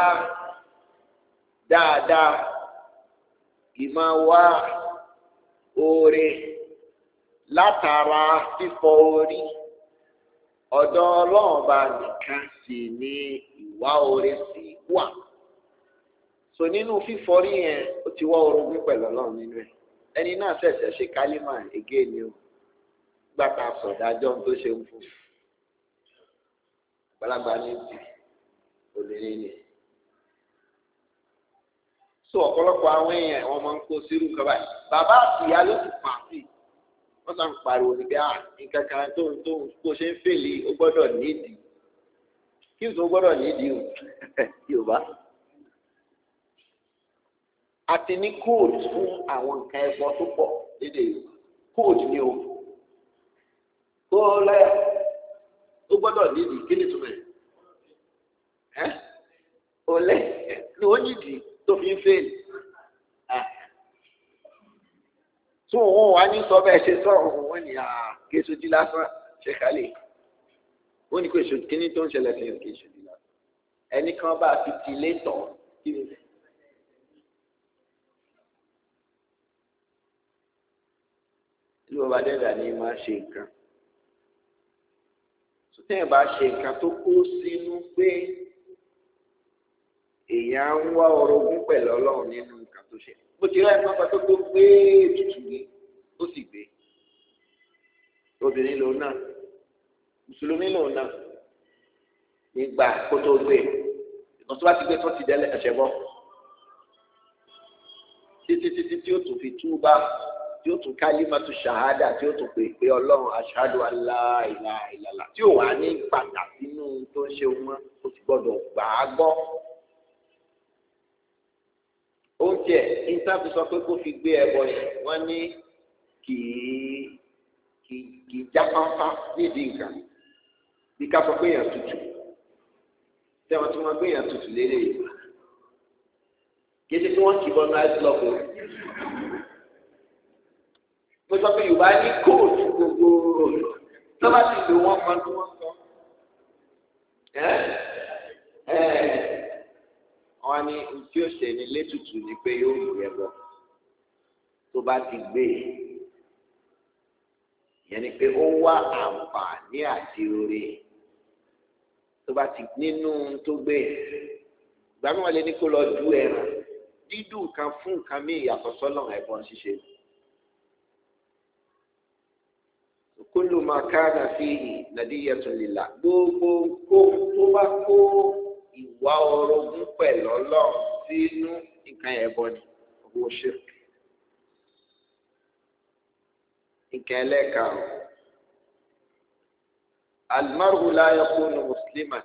dáadáa ìmọ̀ wá oore látara fífọ orí ọ̀dọ̀ Ọlọ́run bá nìkan sì ní ìwà oore sí wà so nínú fífọrí yẹn ó ti wá orogún pẹ̀lú Ọlọ́run nínú ẹ̀ ẹni náà ṣẹ̀ṣẹ̀ ṣe kálímà ègé ni ó gbàtà sọ̀dájọ́ tó ṣe ń fún gbalagbà ní ti obìnrin ni so ọ̀pọ̀lọpọ̀ àwọn èèyàn wọn máa ń kó sírù nǹkan báyìí bàbá àti ìyá ló ti pàṣẹ wọ́n sàn pariwo ní bí nǹkan kan tó bó ṣe ń fèlè ó gbọ́dọ̀ nídìí kí n tó gbọ́dọ̀ nídìí o Yorùbá àti ní kóòdù fún àwọn nǹkan ẹbọ tó pọ̀ lédè Yorùbá kóòdù ni o kó lẹ́yà ó gbọ́dọ̀ nídìí kí ni túmọ̀ ẹ̀ ó lẹ́ ní ó nídìí tó fi ń fèlè tún òun wà ní sọ bẹ́ẹ̀ ṣe sọ òun wọ́n ní kéṣojú lásán ṣe kálẹ̀ wọ́n ní kó èso kíní tó ń ṣẹlẹ̀ sí kéṣojú lásán ẹnì kan bá ti ti lé tọ̀ kí ni. ìlú ọba dẹ́dà ni máa ṣe nǹkan sọtẹ́yìn bá ṣe nǹkan tó kó sínú pé èèyàn ń wá orogún pẹ̀lú Ọlọ́run nínú nǹkan tó ṣe bó ti rẹ́ ẹ̀fọn pàtó tó gbé ètùtù ní ó sì gbé obìnrin lòun náà mùsùlùmí lòun náà nígbà kó tó gbé ìtàn tó bá ti gbé tó ti dẹ́lẹ̀ ẹ̀ṣẹ̀ bọ́ títí tí ó tún fi túbá tí ó tún kálímátù ṣàhádà tí ó tún pè pé Ọlọ́run aṣáájú aláìláìlàlà tí ò wá ní pàtàkì nínú tó ń ṣe wọn ó ti gbọ́dọ̀ gbà á gbọ́. oúnjẹ ìtàbí sọ pé kó fi gbé ẹbọ yẹn wọ́n ní kì í jáfáfá nídìí nǹkan bí ká sọ pé èèyàn tutù tẹ́wọ́n tí wọ́n gbé èèyàn tutù lélẹ̀ yìí kì í ṣe kí wọ́n kì í bọ́ náà lọ́kọ̀ mo sọ pé Yorùbá ní kóòtù gbogbo tọ́lá ti lò wọ́n mọ tí wọ́n sọ wọ́n ní tí ó ṣe ní létùtù ni pé yóò mú ẹbọ tó bá ti gbé yẹn ni pé ó wá àǹfààní àti oore tó bá ti nínú tó gbé ìgbà mi wọ́n lé ní kó lọ du ẹran dídùn kan fún nǹkan mí ìyàtọ̀ sọ́lọ̀ ẹ̀bọ̀n ṣíṣe. kullu ma kana fihi nadiyatun lillah gbogbo kó tó bá kó ìwà orogún pẹ̀lú Ọlọ́run sínú nǹkan ẹ̀bọ̀n ni owó ṣirk. nǹkan ẹlẹ́ẹ̀karùn-ún almaru la yakunu musliman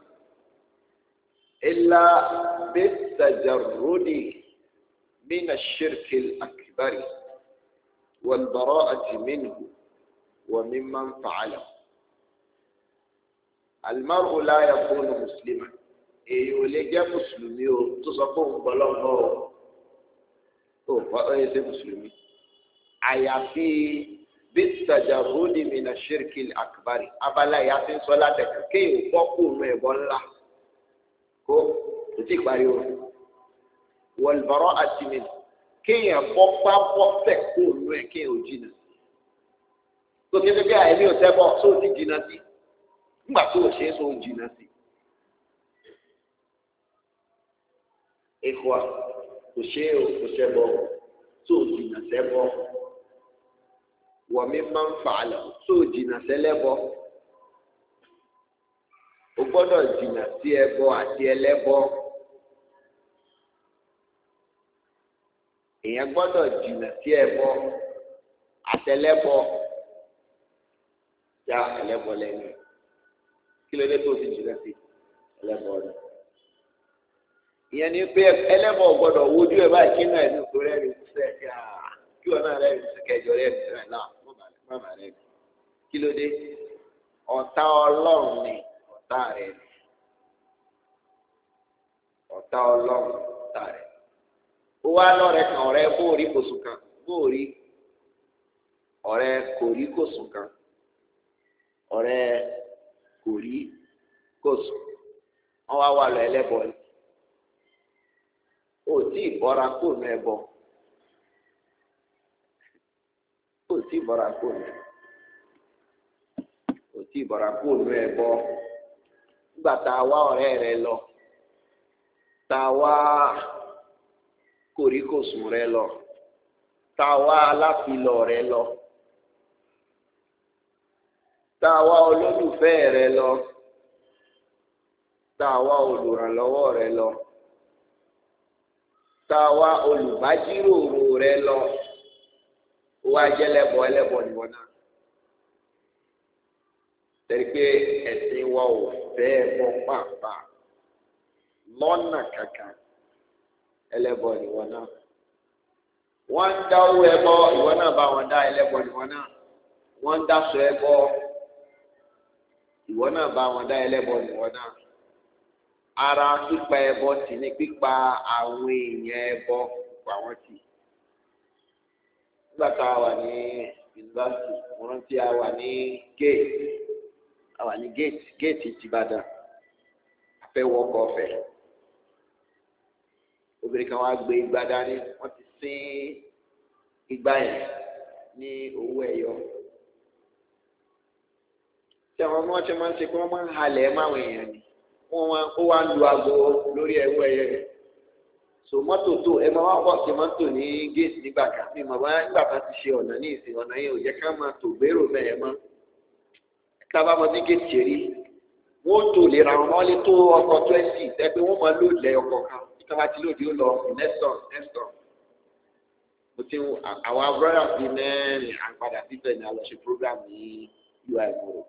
illa bitajarrudi min ash-shirk al-akbar wal bara'ati minhu wa mimman fa'alahu. almaru la yakunu musliman èyí ò lè jẹ́ mùsùlùmí o tó sọ pé òun gbọ́ lọ́wọ́ o ò yẹ ṣe mùsùlùmí àyàfi bitajarrudi min ash-shirk al-akbar abala yà fi ń sọ látẹ̀kọ̀ kéèyàn bọ́ kó nu ẹ̀bọ ńlá kó o ti parí o wal bara'ati minhu kéèyàn bọ́ pápọ́ tẹ̀ kó nu ẹ̀ kéèyàn ò jìnnà tó kí ẹgbẹ́ àìní ò sẹ́bọ̀ tó ti jìnnà sí nígbà tó o ṣe é tó o jìnnà sí. Ikhwa kò ṣe é kò sẹ́bọ̀ tó o jìnnà sẹ́bọ̀ wọ́n mi máa ń fà á lọ tó o jìnnà sẹ́lẹ́bọ̀ o gbọ́dọ̀ jìnnà sí ẹbọ àti ẹlẹ́bọ èèyàn gbọ́dọ̀ jìnnà sí ẹbọ àtẹlẹ́bọ já ẹlẹ́bọ lẹ́nu kí ló dé tó o ti jìnnà sí ẹlẹ́bọ rẹ ìyẹn ni pé ẹlẹ́bọ gbọ́dọ̀ wojú ẹ báyìí kí náà ẹni tó rẹ́rìn sẹ́ kí wọn náà rẹ́rìn sí kẹjọ rẹ́rìn sí rẹ̀ náà mọ́mà rẹ́rìn kí ló dé ọ̀tá Ọlọ́run ni ọ̀tá rẹ̀ ni ọ̀tá Ọlọ́run ọ̀tá rẹ̀ ó wá lọ́rẹ̀ kan ọ̀rẹ́ bóòrí kòsùn kan bóòrí ọ̀rẹ́ kòrí kòsùn kan ọ̀rẹ́ kòrí kòsùn wọ́n wá wà lọ ẹlẹ́bọ ni ó tí ì bọ́ra kó nu ẹbọ ó tí ì bọ́ra kó nu ó tí ì bọ́ra kó nu ẹbọ nígbà tá a wá ọ̀rẹ́ rẹ lọ tá a wá kòríkòsùn rẹ lọ tá a wá aláfilọ rẹ lọ tá a wá olólùfẹ́ rẹ lọ tá a wá olùrànlọ́wọ́ rẹ lọ tá a wá olùbájíròrò rẹ lọ ó wá jẹ́ ẹlẹ́bọ níwọ̀n náà tẹ̀lé pé ẹ̀sìn wa ò fẹ́ ẹbọ pàápàá lọ́nà kankan ẹlẹ́bọ níwọ̀n náà wọ́n ń dá owó ẹbọ ìwọ náà bá wọn dá ẹlẹ́bọ níwọ̀n náà wọ́n ń dáṣọ ẹbọ ìwọ náà bá wọn dá ẹlẹ́bọ níwọ̀n náà ara pípa ẹbọ tì ní pípa àwọn èèyàn ẹbọ pa wọn tì nígbà tá a wà ní yunifásitì mo rántí a wà ní géètì tìbàdàn afẹ́wọ́kọ̀ ọ̀fẹ́ obìnrin kan wá gbé igbá dání wọ́n ti sín igbá yẹn ní owó ẹyọ tí àwọn ọmọ ọtí máa ń ṣe pé wọ́n máa ń halẹ̀ máwọn èèyàn ni ó wá ń lu aago lórí ẹwọ ẹyẹ rẹ̀ so mọ́tò tó ẹ máa wá wọ̀ sí mọ́tò ní géètì nígbà kan ní màmá nígbà kan ti ṣe ọ̀nà ní ìsìn ọ̀nà yẹn ò yẹ ká máa tò gbèrò bẹ́ẹ̀ mọ́ ká bá mọ ní géètì rí wọ́n tò lè ra wọn lé tó ọkọ̀ 20 ẹ pé wọ́n máa lò lẹ ọkọ̀ kan tí wọ́n ti lòdì ó lọ next on mo ti àwọn abúlé bíi mẹ́rin àgbàdà bíbẹ̀ ní alọ́ṣe program ní ui mo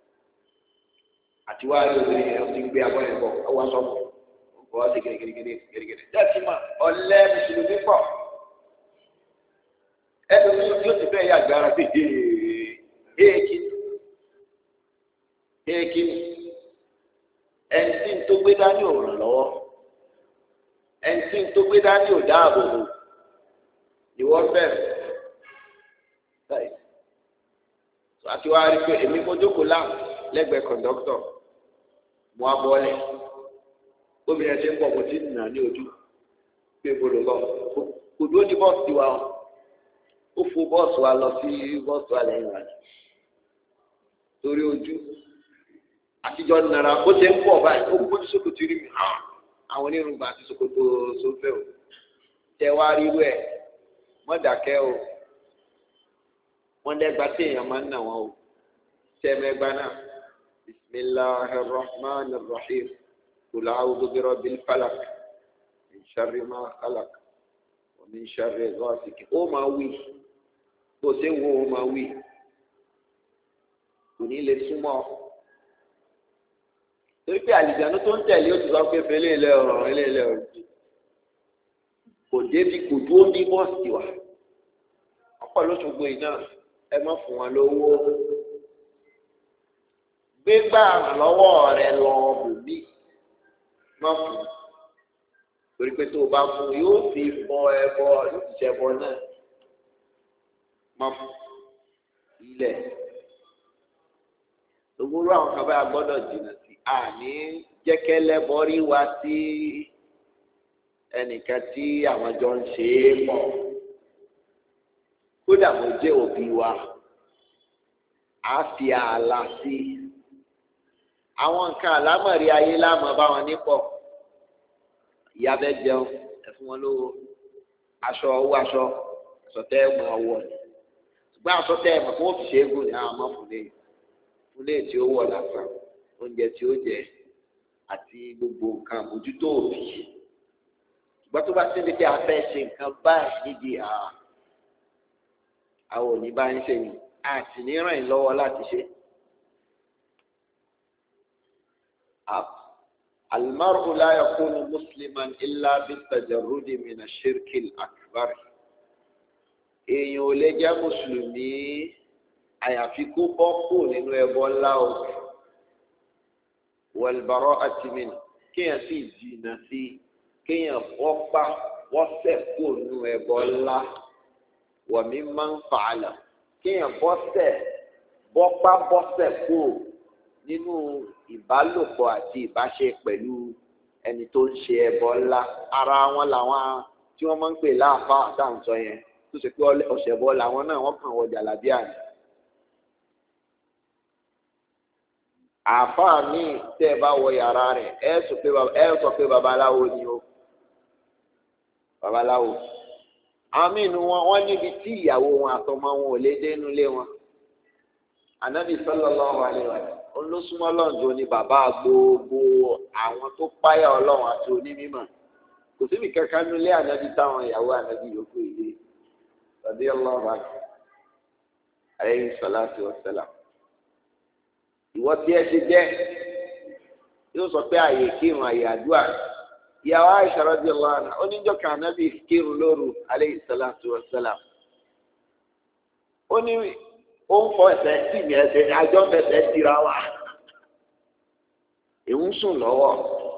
àti wá lórí ẹ̀ ti gbé abọ́ ẹ̀ bọ̀ ọwọ́ sọ́kù ọwọ́ sí gẹ́gẹ́gẹ́gẹ́ jáde mà ọ̀lẹ́ mùsùlùmí pọ̀ ẹ̀sùn mi yóò ti fẹ́ yà gbára sí èèkì ẹni tí ń tó gbé dání ò ràn lọ́wọ́ ẹni tí ń tó gbé dání ò dáàbò bò ìwọ bẹ̀rẹ̀ báyìí àti wá rí pé èmi kò jókòó láàmú lẹ́gbẹ̀ẹ́ kọ̀ǹdọ́tọ̀ mo á bọ́lẹ̀ obìnrin ẹ̀ṣẹ̀ ń pọ̀ mo ti nà ní ojú pé gbọdọ̀ lọ kò dúró ní bọ́ọ̀sì wa ó fò bọ́ọ̀sì wa lọ sí bọ́ọ̀sì wa lẹ́yìn wa torí ojú àtijọ́ nara bó ṣe ń pọ̀ báyìí ó gbójú sókòtò rí mi àwọn onírúgbà àti sókòtò sófẹ́ o tẹ wá rírú ẹ̀ mọ́dàkẹ́ o wọ́n lẹ́gba tí èèyàn máa ń nà wọ́n o tẹ́mẹ́gbá náà bismillahir rahmanir rahim qul a'udhu bi rabbil falaq min sharri ma khalaq wa min sharri ghasiqin ó máa wí bó ṣe ń wo ó máa wí kò ní lè súnmọ́ torí pé àlìjánu tó ń tẹ̀lé ó ti sọ pé fẹlẹ́ ilẹ̀ ọ̀rọ̀ ilé ilẹ̀ ọ̀rọ̀ kò débi kò dúró ní mọ́ọ̀sì wa ọ̀pọ̀ lóṣogbo yìí náà ẹ má fún wọn lówó gbégbá lọ́wọ́ rẹ lọ bòmí má fún torí pé tó o bá fún yóò fi bọ ẹbọ yóò ti ṣẹbọ náà má fún ilẹ̀ òwúrọ̀ àwọn kan báyà gbọ́dọ̀ jìnnà sí àní jẹ́kẹ́lẹ́bọ́rí wa sí ẹnìkan tí àwọn jọ ń ṣe é pọ̀ kódà mo jẹ́ òbí wa á fi ààlà sí àwọn nǹkan àlámọ̀rí ayé láàmú báwọn nípọ̀ ìyá bẹ́ẹ̀ jẹun ẹ fún wọn lówó aṣọ owó aṣọ tẹ́ ẹ̀ mọ̀ ọwọ́ ni ṣùgbọ́n aṣọ tẹ́ ẹ̀ mọ̀ fún òfìṣẹ́ eégún ni àwọn ọmọ fúnlé tí ó wọ̀ lásán oúnjẹ tí ó jẹ àti gbogbo nǹkan àmójútó òbí ṣùgbọ́n tó bá ti di pé a fẹ́ ṣe nǹkan báyìí nídìí àwọn òní bá ń ṣe ni a sì ní ràn yín lọ́wọ́ láti ṣe. المرء لا يكون مسلما إلا بالتجرد من الشرك الأكبر èèyàn ò lè jẹ́ mùsùlùmí àyàfi kó bọ́ kù nínú ẹbọ ńlá o والبراءة منه kéèyàn sì jìnnà sí kéèyàn bọ́sẹ̀ kù nínú ẹbọ ńlá وممن فعل kéèyàn bọ́sẹ̀ kù nínú ìbálòpọ̀ àti ìbáṣe pẹ̀lú ẹni tó ń ṣe ẹbọ ńlá ara wọn làwọn tí wọ́n máa ń pè láàfà àtàǹsọ yẹn tó ṣe pé ọ̀ṣẹ̀bọ làwọn náà wọ́n kàn wọ jàlábíà ni. àáfàá míì tẹ́ ẹ bá wọ yàrá rẹ̀ ẹ sọ pé babaláwo ni o babaláwo. àwọn míì nu wọn níbi tí ìyàwó wọn àtọmọ wọn ò lè dé inú ilé wọn. ànábì sallallahu alaihi wasallam olóṣùmọ́ lọ́njọ́ ni bàbá gbogbo àwọn tó páyà ọlọ́run àti onímọ̀ kò síbi kankan nílé ànábì táwọn ìyàwó ànábì yòókù ìdí radiyallahu anhu alayhi salatu wassalam. ìwọ tí ẹ ti jẹ́ yóò sọ pé àyè kírun àyè àdúrà ìyàwó Aisha radiyallahu anha oníjọ́ kan ànábì kírun lóru alayhi salatu wassalam. ó ní ó ń fọ ẹsẹ̀ tí mi ẹsẹ̀ àjọ fẹsẹ̀ tira wa èwù ń sùn lọ́wọ́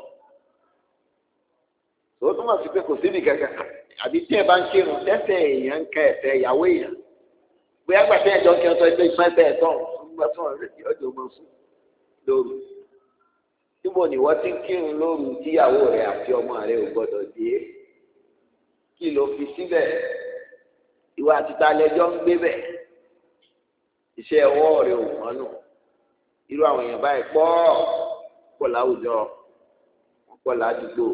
tó túmọ̀ sí pé kò síbi kankan àbí tí ẹ bá ń kírun tẹ́sẹ̀ èèyàn ń kẹ́ ẹ̀fẹ́ ìyàwó èèyàn bóyá gbàtẹ́ ẹ̀jọ́ kí wọ́n sọ ẹgbẹ́ ìfẹ́ ẹ̀ tán nígbà tí wọ́n rẹ̀ ọjọ́ máa sùn lóru níbo ni wọ́n ti ń kírun lóru tíyàwó rẹ̀ àti ọmọ rẹ̀ ò gbọ́dọ̀ dé kí ló fi síbẹ̀ ìwà àtìta lẹ́jọ́ ń gbé bẹ̀ iṣẹ́ ọwọ́ rẹ̀ ò wọ́n nù irú àwọn èèyàn báyìí pọ̀ láwùjọ pọ̀ ládùúgbò.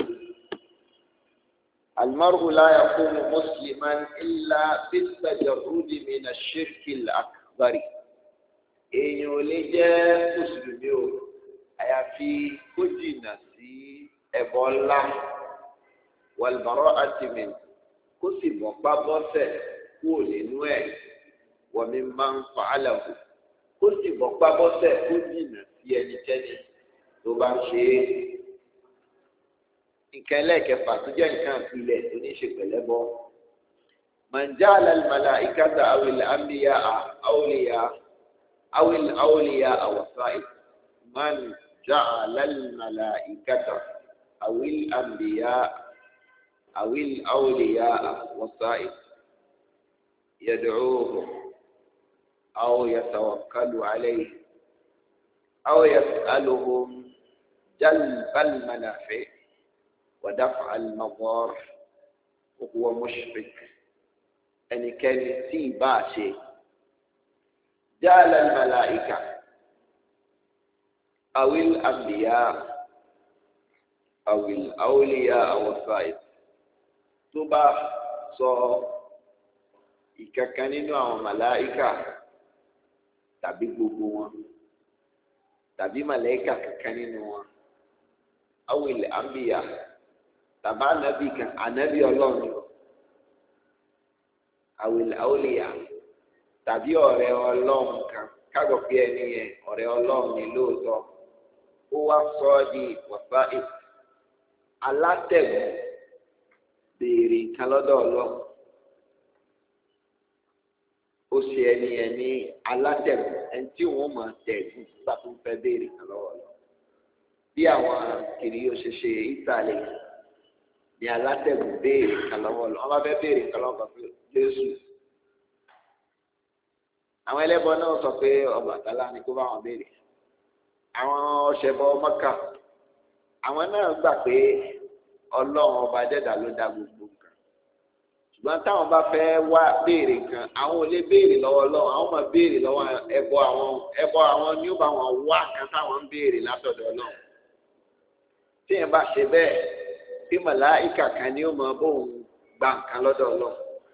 المرء لا يكون مسلما إلا بالتجرد من الشرك الأكبر èèyàn ò lè jẹ́ mùsùlùmí o àyàfi kó jìnnà sí ẹbọ ńlá والبراءة منه kó sì bọ́pá bọ́sẹ̀ kúrò nínú ẹ̀ وممن فعله kó sì bọ́pá bọ́sẹ̀ kó jìnnà sí ẹnikẹ́ni tó bá ń ṣe é. nǹkan ẹlẹ́ẹ̀kẹfà tó jẹ́ nǹkan ìpìlẹ̀ tó ní í ṣe pẹ̀lẹ́ bọ́. من جعل الملائكة أو الأنبياء أولياء وسائط من جعل الملائكة أو الأنبياء أو الأولياء وسائط يدعوهم أو يتوكل عليه أو يسألهم جلب المنافع ودفع المضار وهو مشرك أن كان في باشي جعل الملائكة awil anbiya awil awliya awọ̀sáì tó bá sọ ìkankan nínú àwọn màláìkà tàbí gbogbo wọn tàbí màláìkà kankan nínú wọn awil anbiya tàbí ànábì kan ànábì ọlọ́run awil awliya tàbí ọ̀rẹ́ ọlọ́run kan kágọ̀ pé ẹni yẹn ọ̀rẹ́ ọlọ́run ni lóòótọ́ ó wá sọ ọ́ di wàsáì alátẹ̀gùn béèrè nǹkan lọ́dọ̀ ọlọ́run ó ṣe ẹni yẹn ní alátẹ̀gùn ẹni tí òun máa tẹ̀gùn nígbà tó ń fẹ́ béèrè nǹkan lọ́wọ́ ọlọ́run bí àwọn kiri yóò ṣe ṣe ìsàlẹ̀ ní alátẹ̀gùn béèrè nǹkan lọ́wọ́ ọlọ́run wọ́n bá fẹ́ béèrè nǹkan lọ́wọ́ Jésù àwọn ẹlẹ́bọ náà sọ pé Ọbàtálá ni kó bá wọn béèrè àwọn ọ̀ṣẹ̀bọ Mọ́kà àwọn náà gbà pé Ọlọ́run ọba dẹ́dà ló dá gbogbo nǹkan ṣùgbọ́n táwọn bá fẹ́ wá béèrè nǹkan àwọn ò lè béèrè lọ́wọ́ Ọlọ́run àwọn máa béèrè lọ́wọ́ ẹbọ àwọn ni ó bá wọn wá kan táwọn ń béèrè látọ̀dọ̀ Ọlọ́run tí yẹn bá ṣe bẹ́ẹ̀ tí màláìkà kan ni ó máa bóun gba nǹkan lọ́dọ̀ Ọlọ́run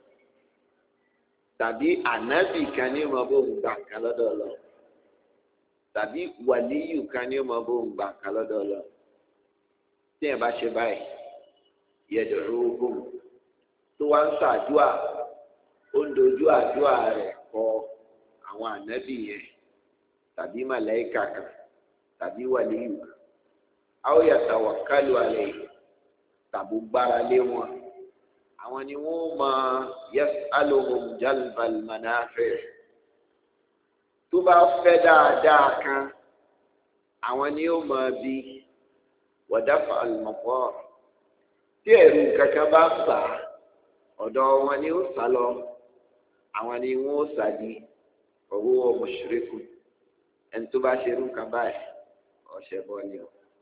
tàbí ànábì kan ní ọmọ bóun gbà kan lọ́dọ̀ Ọlọ́run tàbí wàlíyù kan ní ọmọ bóun gbà kan lọ́dọ̀ Ọlọ́run tí yẹn bá ṣe báyìí yẹdọ̀rọ̀ ogun tó wá ń ṣàdúà ó ń dojú àdúà rẹ̀ kọ àwọn ànábì yẹn tàbí màláìkà kan tàbí wàlíyù kan aw yatawakkalu alayhi tàbí gbára lé wọn àwọn ni wọ́n máa yas'aluhum jalbal manafi' tó bá fẹ́ dáadáa kan àwọn ni ó máa bí wa daf'al madar tí ẹ̀rù kankan bá bà ọ̀dọ̀ wọn ni ó sá lọ àwọn ni wọ́n ó sàdí huwa mushrikun ẹni tó bá ṣe irú kan báyìí ọ̀ṣẹ̀bọ ni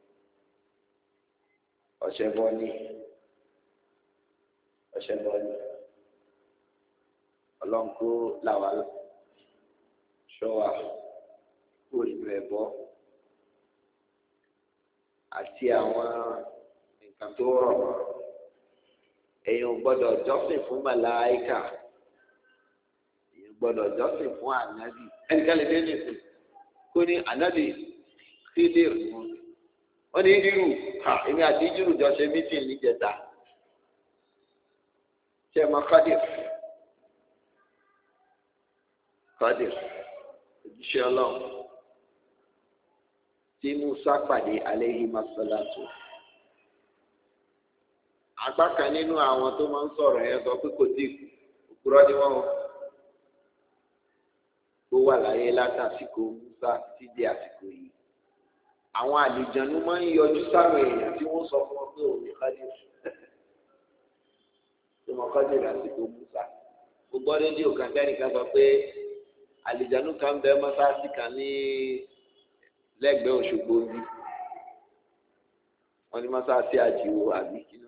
ọ̀ṣẹ̀bọ ni ọlọ́nkó làwà ṣọ́wà kó inú ẹbọ àti àwọn nǹkan tó rọ̀ mọ́ èèyàn gbọ́dọ̀ jọ́sìn fún màláìkà èèyàn gbọ́dọ̀ jọ́sìn fún ànábì ẹnìkan lè dé nìkan kó ní ànábì Khidir wọ́n ní ìdírù èmi àti ìdírù jọ ṣe mítìn níjẹta ṣe mọ Khadir òjíṣẹ́ Ọlọ́run tí Musa pàdé alayhi masalatu àgbà kan nínú àwọn tó máa ń sọ̀rọ̀ yẹn sọ pé kò tí òkúrọ́ ni wọ́n tó wà láyé látàsìkò Musa títí di àsìkò yìí àwọn àlìjànú máa ń yọjú sáwọn èèyàn tí wọ́n sọ fún ọ pé òun ní Khadir mọ̀kọ́dé lásìkò Musa gbogbo rédíò kan tẹ́nìkan sọ pé àlìjánu kan bẹ mọ́sáàsì kan ní lẹ́gbẹ̀ẹ́ Òṣogbo bí wọ́n ní mọ́sáàsì àdìo àbí kíná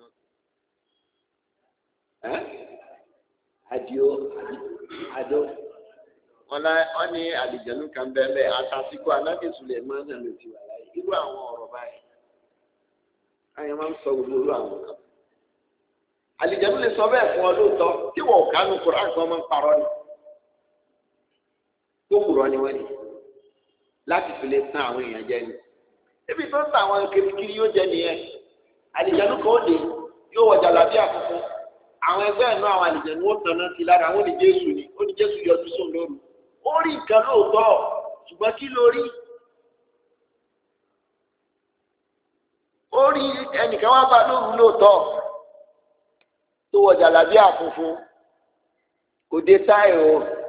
àdìo àdó wọ́n ní àlìjánu kan bẹ bẹ́ẹ̀ àtàsìkò Ànábì Sùlẹ̀mánà náà ló ti wà láyé irú àwọn ọ̀rọ̀ báyìí àyàn máa ń sọ gbogbo irú àwọn kan àlìjẹ̀nu lè sọ bẹ́ẹ̀ fún ọ lóòótọ́ tí wọ́n ò kánú Kùránì kan máa ń parọ́ ni tó kùrọ̀ ni wọ́n ní láti fi lè tán àwọn èèyàn jẹ ni ebi tó ń ta àwọn kirikiri yóò jẹ nìyẹn àlìjẹ̀nu kan ó dé yóò wọ jàlábíà funfun àwọn ẹgbẹ́ ẹ̀ náà àwọn àlìjẹ̀nu ó tàn náà sí lára àwọn oníjésù ni oníjésù yọjú sóun lóru ó rí nǹkan lóòótọ́ ṣùgbọ́n kí ló rí ó rí ẹnìkan wá bá lóru lóòótọ́ tó wọ jàlábíà funfun kò dé táì o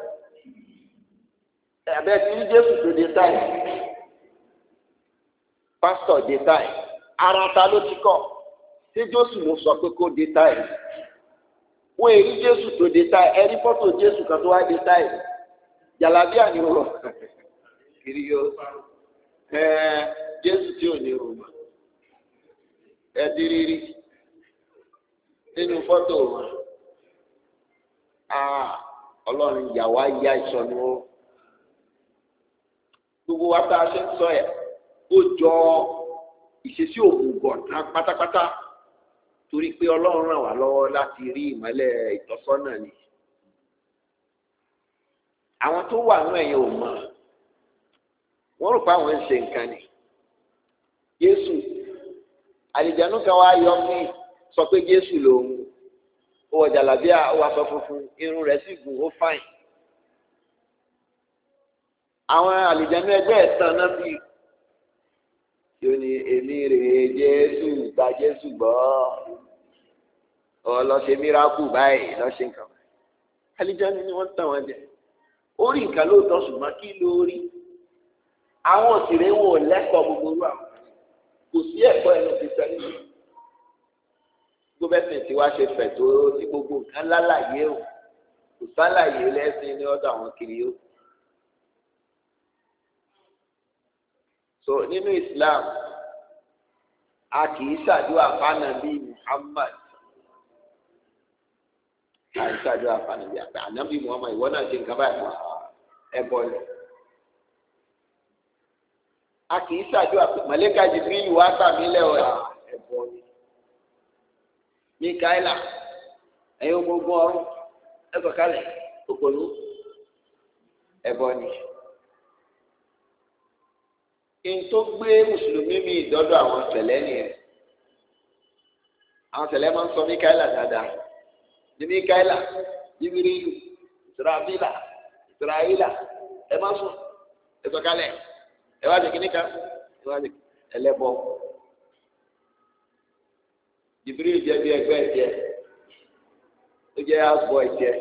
ẹ̀bẹ̀ tí ní Jésù tó dé táì pásítọ̀ dé táì ara ta ló ti kọ́ tí Jésù ló sọ pé kó dé táì wọ́n èrí Jésù tó dé táì ẹ̀rí fọ́tò Jésù kan tó wá dé táì jàlábíà ni wọ́n kiri yóò Jésù tí ò ní ròmà ẹ̀dírírí nínú fọ́tò wọn Ọlọ́run ìyàwó ayá ìsọnù ó gbogbo wa tá a ṣe ń sọ ẹ̀ ó jọ ìṣesí òmùgọ̀ tán pátápátá torí pé Ọlọ́run ràn wá lọ́wọ́ láti rí ìmọ́lẹ̀ ìtọ́sọ́nà ni. àwọn tó wà nínú ẹ̀yìn ò mọ̀ wọ́n rò pé àwọn ń ṣe nǹkan ni. Jésù àlìjánu kan wá yọ mí sọ pé Jésù lòun ó wọ jàlábíà ó wọ aṣọ funfun irun rẹ̀ sì gùn ó fàìn. àwọn àlìjánu ẹgbẹ́ ẹ̀sán náà bí yóò ní èmi rèé Jésù gba Jésù gbọ́ ọ lọ ṣe mírákù báyìí lọ ṣe nǹkan báyìí. àlìjánu ni wọ́n tàn wọ́n jẹ orí nǹkan lóòótọ́ ṣùgbọ́n kí ló rí. àwọn òṣèré wọn ò lẹ́kọ̀ọ́ gbogbo orú àwọn kò sí ẹ̀kọ́ ẹnu ti sẹ́yìn gbogbo ẹ̀sìn tí wàá ṣe fẹ̀ tó ti gbogbo nǹkan lálàyé o kò sálàyé lẹ́sìn ní ọ̀dọ̀ àwọn kiri o. so nínú Islam a kì í ṣàdúrà fánàbí Muhammad a kì í ṣàdúrà fánàbí ànábì Muhammad ìwọ náà ṣe nǹkan báyìí ẹbọ ni. a kì í ṣàdúrà màlẹ́kà Jibril wá tàbí lẹ́wọ̀ ẹbọ ni. Mikaela ẹ̀yin gbogbo ọrùn ẹ̀sọ̀ kalẹ̀ òpòlú ẹbọ ni. n tó gbé mùsùlùmí mi ìdọ́dọ̀ àwọn tẹ̀lẹ́ nìyẹn àwọn tẹ̀lẹ́ máa ń sọ Mikaela dáadáa ní Mikaela Jibrilu Israila ẹ má sùn ẹ sọ̀kalẹ̀ ẹ wá jẹkí níka ẹ wá jẹkí ẹlẹ́bọ Jibrilu jẹ bí ẹgbẹ́ ẹ̀jẹ̀ ó jẹ́ àgbọ̀ ẹ̀jẹ̀.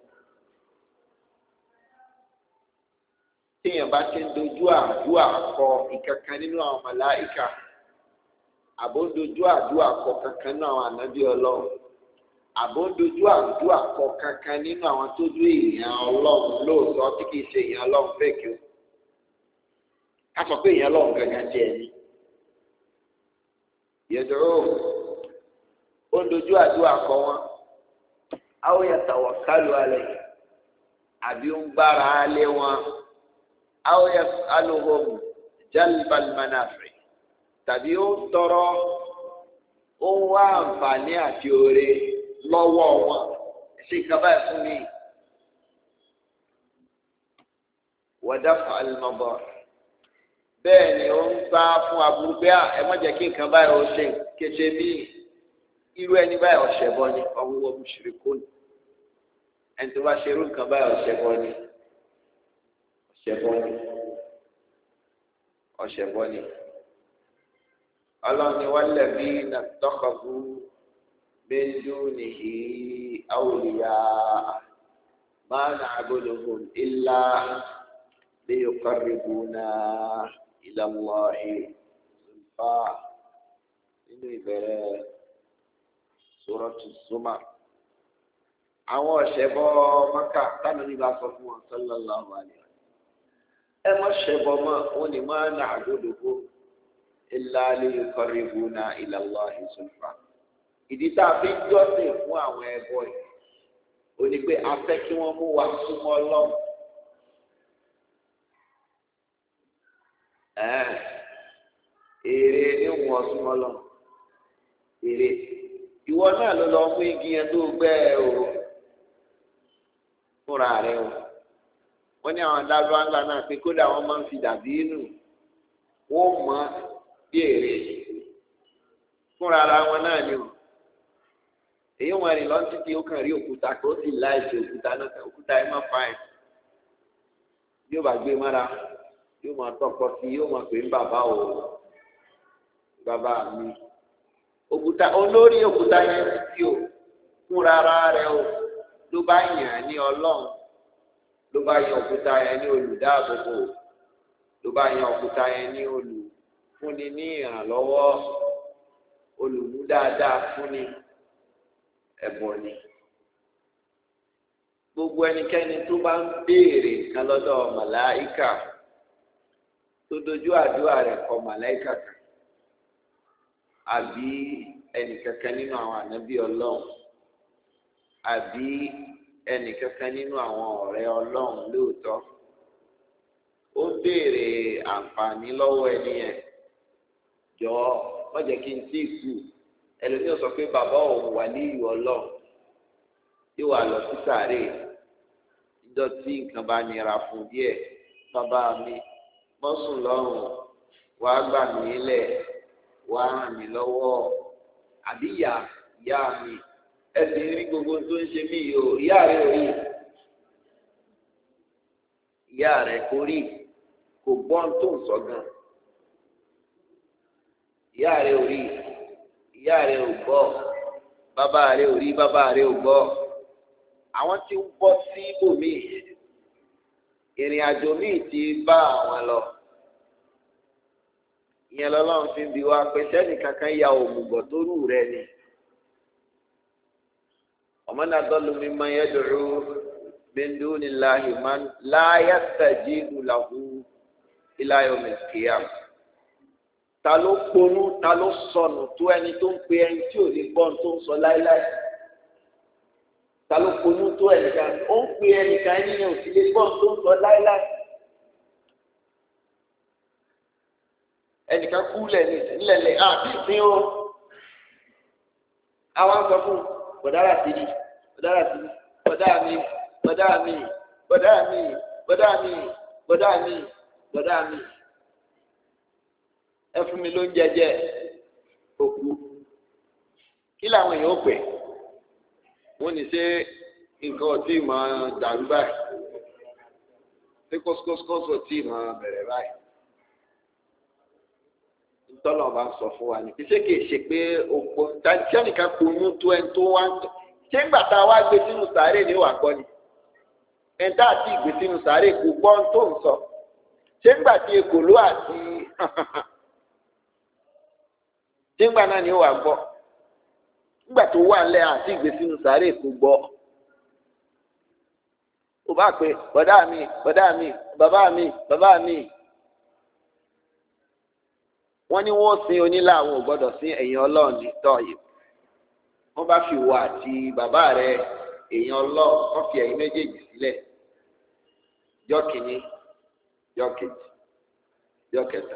téèyàn bá ti ń dojú àdúrà kọ ìkankan nínú àwọn màláìkà àbó ń dojú àdúrà kọ kankan nínú àwọn ànábì Ọlọ́run àbó ń dojú àdúrà kọ kankan nínú àwọn tó dú èèyàn Ọlọ́run lóòótọ́ tí kìí ṣe èèyàn Ọlọ́run fẹ́ẹ̀kì o ká sọ pé èèyàn Ọlọ́run gangan jẹ́ ẹni yẹ̀dọ̀rọ̀ ó ń dojú àdúrà kọ wọn àwọn yàtọ̀ kálù alẹ́ àbí ń gbára lé wọn. aw yas'aluhum jalbal manafi tàbí ó tọrọ ó wá àǹfààní àti oore lọ́wọ́ wọn ṣe kaba ẹ̀ fún mi. wa daf'al madar bẹ́ẹ̀ ni ó ń gbá fún aburú pé ẹ má jẹ́ kí nǹkan báyìí ó ṣe kéṣe bí irú ẹni báyìí ọ̀ṣẹ̀ bọ́ ni ọ̀húnwọ́ mushrikun ẹni tó bá ṣe irú nǹkan báyìí ọ̀ṣẹ̀ bọ́ ni. ọ̀ṣẹ̀bọ́ni ọlọ́ni walladhina ittakhadhu min dunihi awliya ma na'buduhum illa liyuqarribuna ila Allahi zulfa nínú ìbẹ̀rẹ̀ Suratu Zumar. àwọn ọ̀ṣẹ̀bọ Mákà tánà nígbà sọ fún wọn sallallahu alaihi ẹ má ṣẹbọ mọ́ wọn ni má na'buduhu illa liyuqarribuna ila Allahi zulfa. ìdí tá a fi ń jọ́sìn fún àwọn ẹbọ yìí ó ní pé a fẹ́ kí wọ́n mú wa súnmọ́ Ọlọ́run. èrè ní wọn súnmọ́ Ọlọ́run èrè ìwọ náà ló lọ mú igi yẹn tó gbẹ́ o fúnra rẹ o. wọ́n ní àwọn adájọ́ ńlá náà pé kódà wọ́n máa ń fi dàbí inú wọ́n mọ bí èrè fúnra ara wọn náà ni o. èyí wọn rìn lọ́n títí ó kàn rí òkúta kó sì láìsí òkúta náà kàn òkúta ẹ̀ máa fa ẹ̀ yóò bá gbé mára yóò máa tọkọ sí yóò máa pè ń bàbá o bàbá mi òkúta olórí òkúta yẹn títí o fúnra ara rẹ o ló bá yàn ní Ọlọ́run ló bá yan òkúta yẹn ní olùdáàbòbò ló bá yan òkúta yẹn ní olùfúnni ní ìrànlọ́wọ́ olùmúdáadáa fúnni ẹbọ ni. gbogbo ẹnikẹ́ni tó bá ń béèrè nǹkan lọ́dọ̀ màláìkà tó dojú àdúrà rẹ̀ kọ màláìkà kan àbí ẹnìkankan nínú àwọn ànábì Ọlọ́run àbí ẹnìkankan nínú àwọn ọ̀rẹ́ Ọlọ́run lóòótọ́ ó béèrè àǹfààní lọ́wọ́ ẹni yẹn jọ má jẹ́ kí n tí ì kú ẹlòmíràn sọ pé bàbá òun wà ní ìwọ Ọlọ́run yóò wà lọ sí sàárè níjọ́ tí nǹkan bá nira fún díẹ̀ bàbá mi mọ́sùn lọ́rùn wàá gbà mí lẹ̀ wàá ràn mí lọ́wọ́ àbí ìyá mi ẹsìn rí gbogbo tó ń ṣe mí yìí o ìyá rẹ ò rí ìyá rẹ kò rí kò gbọ́n tó ń sọ gan ìyá rẹ ò rí ìyá rẹ ò gbọ́ bàbá rẹ ò rí bàbá rẹ ò gbọ́ àwọn tí ń bọ́ sí ibòmíì ìrìn àjò míì ti bá àwọn lọ ìyẹn lọ́lọ́run fi ń bi wá pé sẹ́ni kankan ya òmùgọ̀ tó rù rẹ ni ومن أضل ممن يدعو من دون الله من لا يستجيب له إلى يوم القيامة ta ló ponú ta ló sọnù tó ẹni tó ń pe ẹni tí ò ní gbọ́n tó ń sọ láéláé ta ló ponú tó ẹnìkan ó ń pe ẹnìkan ẹni yẹn ò sì lè gbọ́n tó ń sọ láéláé ẹnìkan kú nílẹ̀lẹ̀ àbí ìpín o àwọn sọ fún bọ̀dára sí ni bọ̀dára sí ni bọ̀dá mi bọ̀dá mi bọ̀dá mi bọ̀dá mi bọ̀dá mi bọ̀dá mi ẹ fún mi ló ń jẹjẹ òkú kí làwọn èèyàn ó pè wọ́n ní ṣe nǹkan ọtí máa dàrú báyìí ṣé kóṣkóṣkóṣ ọtí máa bẹ̀rẹ̀ báyìí tọ́lọ̀ bá ń sọ fún wa ní ṣé kìí ṣe pé òpó tẹ́nìkan ponú tó ẹni tó wá ń tọ́ ṣé ńgbà tá a wá gbé sínú sàárè ní wàá gbọ́ ni ẹni tá a ti gbé sínú sàárè kò gbọ́ tó ń sọ ṣé ńgbà tí ekòló àti ṣé ńgbà náà ni wàá gbọ́ ńgbà tó wà lẹ́ àti ìgbé sínú sàárè kò gbọ́ ó bá pé bọ̀dá mi bọ̀dá mi bàbá mi bàbá mi wọ́n ní wọ́n sin onílà àwọn ò gbọ́dọ̀ sí ẹ̀yìn Ọlọ́run ní tọ́yì wọ́n bá fi wọ àti bàbá rẹ̀ èèyàn Ọlọ́run wọ́n fi ẹ̀yìn méjèèjì sílẹ̀ jọ́ kìíní jọ́ kejì jọ́ kẹta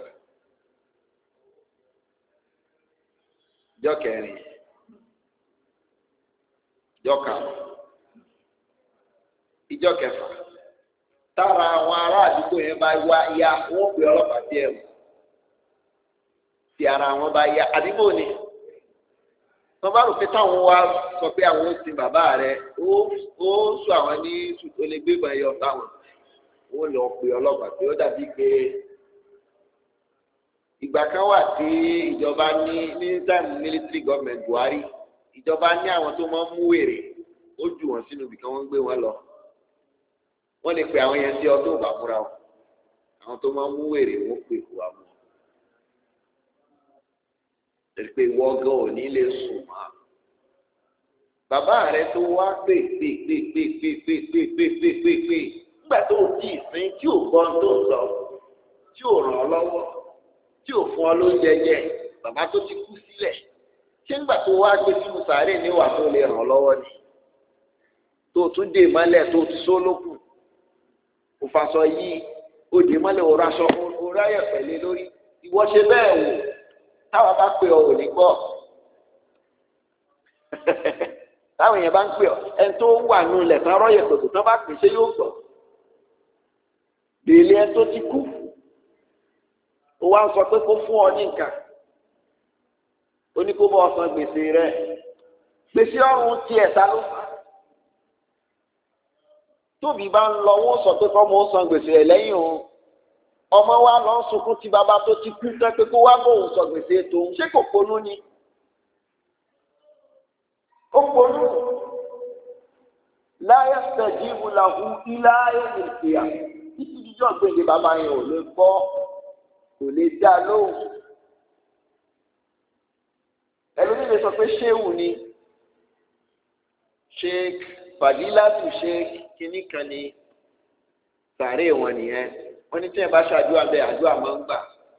jọ́ kẹrin jọ́ karùn-ún ìjọ́ kẹfà tára àwọn ará àdúgbò yẹn bá wá ya wọ́n pè ọlọ́pàá sí ẹ̀wọ̀n tí ara wọn bá yá àdúgbò ni wọn bá rò pé táwọn wá sọ pé àwọn ó sin bàbá rẹ ó sọ àwọn ní tó lè gbé ìbọn ẹyọ táwọn wọn lọ pè ọlọ́pàá pé ó dàbí pé ìgbà kan wà tí ìjọba ní táìmù military government Buhari ìjọba ní àwọn tó máa ń mú wèrè ó jù wọn sínú ibìkan wọn ń gbé wọn lọ wọn lè pe àwọn yẹn sí ọdún ìbámúra o àwọn tó máa ń mú wèrè wọn pè kó wa mú pé wọ́gán ò ní lè sùn mọ́ bàbá rẹ tó wá pè nígbà tó o ti ìsìn tí ò gbọ́n tó sọ tí ò ràn ọ́ lọ́wọ́ tí ò fún ọ lóúnjẹ jẹ bàbá tó ti kú sílẹ̀ ṣé nígbà tó wá gbé sínú sàárè níwà tó lè ràn ọ́ lọ́wọ́ ni tó o tún dè mọ́lẹ̀ tó o ti só lókùn o faṣọ yìí o dè mọ́lẹ̀ o raṣọ o ráyẹ̀ pẹ̀lẹ́ lórí ìwọ ṣe bẹ́ẹ̀ wò táwọn bá pè ọ ò ní gbọ́ táwọn èèyàn bá ń pè ọ ẹni tó wà nù lẹ̀ tán rọ́yẹ̀ pẹ̀lú tán bá pè ṣé yóò gbọ́ bèèlè ẹni tó ti kú ó wá ń sọ pé kó fún ọ ní nǹkan ó ní kó bọ́ ọ san gbèsè rẹ gbèsè ọ̀run tiẹ̀ ta ló fà á tóbi bá ń lọ wọ́n sọ pé kọ́mọ ó san gbèsè rẹ lẹ́yìn òun ọmọ wa lọ sunkún tí bàbá tó ti kú tán pé kó wá bóun sọ gbèsè tòun ṣé kò ponú ni ó ponú láyé sẹjíìmù làwù iláyé nìkìyà títí jíjọ gbèdé bàbá yẹn ò lè gbọ́ kò lè dá lóhùn ẹlòmíì lè sọ pé ṣéwù ni sheik fadilatu sheik kínní kan ní sàárè wọn nìyẹn wọ́n ní tí ẹ bá ṣàdúrà bẹ́ẹ̀ àdúrà máa ń gbà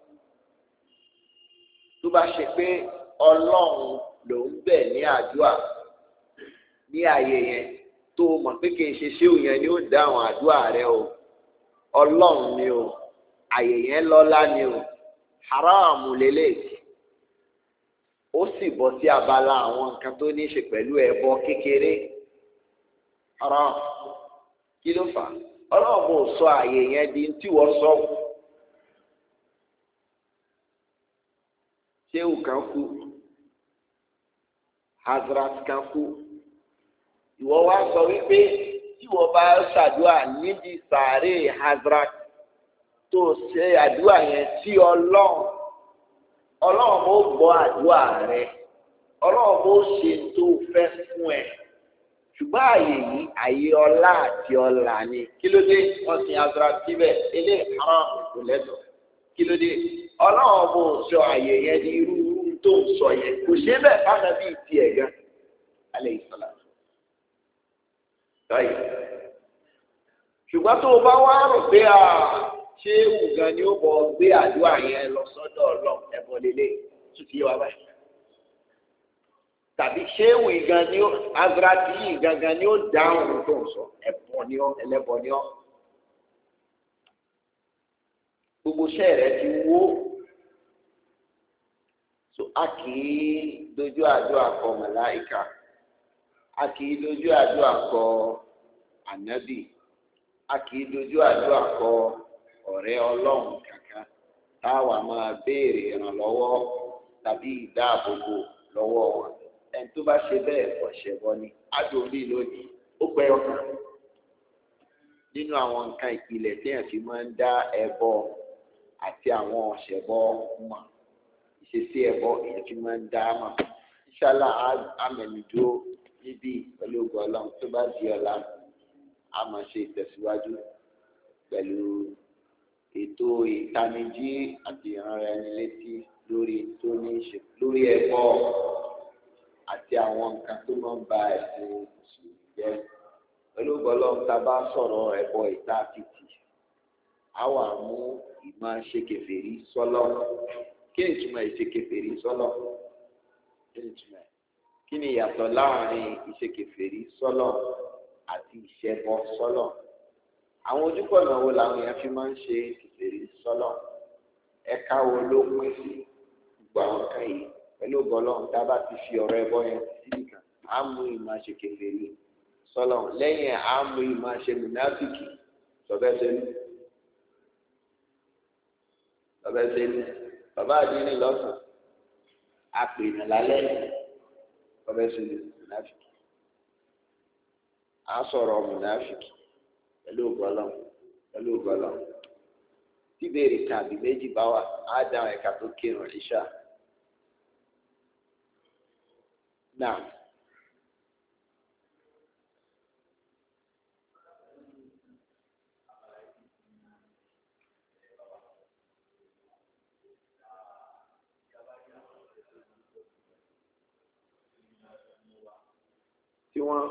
tó bá ṣe pé Ọlọ́run ló ń bẹ̀ ní àdúrà ní ààyè yẹn tó mọ̀ pé kì í ṣe ṣéwù yẹn ni ó dáhùn àdúrà rẹ o Ọlọ́run ni o ààyè yẹn lọ́lá ni o haramu lélẹ̀ ó sì bọ́ sí abala àwọn nǹkan tó ní í ṣe pẹ̀lú ẹbọ kékeré haram. Kí ló fà á? Ọlọ́run kò sọ àyè yẹn di tí wọ́n sọ. Ṣéwù kan kú, Hazrat kan kú, ìwọ wá sọ wípé tí wọ́n bá ṣàdúrà níbi sàárè Hazrat tó ṣe àdúrà yẹn sí Ọlọ́run ó gbọ́ àdúrà rẹ, Ọlọ́run ó ṣe tó fẹ́ fún ẹ. Ṣùgbọ́n àyè yìí àyè ọlá àti ọlà ni. Kí ló dé wọ́n sin Hazrat síbẹ̀? Eléyìí haram kò lẹ́tọ̀ọ́. Kí ló dé? Ọlọ́run bò sọ àyè yẹn ní irú tó ń sọ yẹn. Kò ṣe bẹ́ẹ̀ fáná bíi tiẹ̀ gan. Alayhi salam. Ṣùgbọ́n tó o bá wá rò pé ṣé ògàn ni ó bọ̀ gbé àdúrà yẹn lọ sọ́dọ̀ Ọlọ́run ẹ̀bọ̀ lélẹ̀ tún ti yé wa báyìí. Tàbí ṣé ìwé gan ni ó Hazrat yìí gangan ni ó dáhùn tó ń sọ ẹ̀bọ̀ ni ó ẹlẹ́bọ̀ ni ó. Gbogbo iṣẹ́ rẹ̀ ti wó. So a kì í dojú àdúrà kọ màláìka, a kì í dojú àdúrà kọ ànábì, a kì í dojú àdúrà kọ ọ̀rẹ́ Ọlọ́run kankan táwa máa béèrè ìrànlọ́wọ́ tàbí ìdáàbòbò lọ́wọ́ wọn. Ẹni tó bá ṣe bẹ́ẹ̀ ọ̀ṣẹ̀ bọ́ ni. Ájò orí lónìí ó pẹ́ ọkàn nínú àwọn nǹkan ìpìlẹ̀ tí èèyàn fi máa ń dá ẹbọ àti àwọn ọ̀ṣẹ̀bọ mọ̀, ìṣesí ẹbọ èèyàn fi máa ń dá mọ̀. Inshallah àmẹ̀nìdúró níbí pẹ̀lú ògo Ọlọ́run tó bá di ọ̀la a máa ṣe ìtẹ̀síwájú pẹ̀lú ètò ìtanijí àti ìránra ẹni létí lórí tó ní í ṣe lórí ẹbọ àti àwọn nǹkan tó máa ń ba ẹ̀sìn mùsùlùmí jẹ́. Pẹ̀lú ògo Ọlọ́run tá a bá sọ̀rọ̀ ẹbọ ìta títì a wà mú ìmọ̀ ṣe kèfèrí sọ́lọ̀. Kí ni ìtumọ̀ ìṣe kèfèrí sọ́lọ̀? Kí ni ìtumọ̀ ẹ̀? Kí ni ìyàtọ̀ láàrin ìṣe kèfèrí sọ́lọ̀ àti ìṣẹbọ sọ́lọ̀? Àwọn ojúkọ̀nà wo làwọn èèyàn fi máa ń ṣe kèfèrí sọ́lọ̀? Ẹ̀ka wo ló pín sí gbogbo àwọn nǹkan yìí? Pẹ̀lú ògo Ọlọ́run tá a bá ti fi ọ̀rọ̀ ẹbọ yẹn sí nìkan á mú ìmọ̀ ṣe kèfèrí sọ́lọ̀. Lẹ́yìn á mú ìmọ̀ ṣe mùnáfíkì sọ́bẹ́sẹ́lú. Bàbá àdínní lọ́sàn àpènà lálẹ́ sọ́bẹ́sẹ́lú mùnáfíkì. Á sọ̀rọ̀ mùnáfíkì pẹ̀lú ògo Ọlọ́run. Tí ìbéèrè kan àbí méjì bá wà á dáhùn ẹ̀ka tó kírun ìṣá. Now, tí wọ́n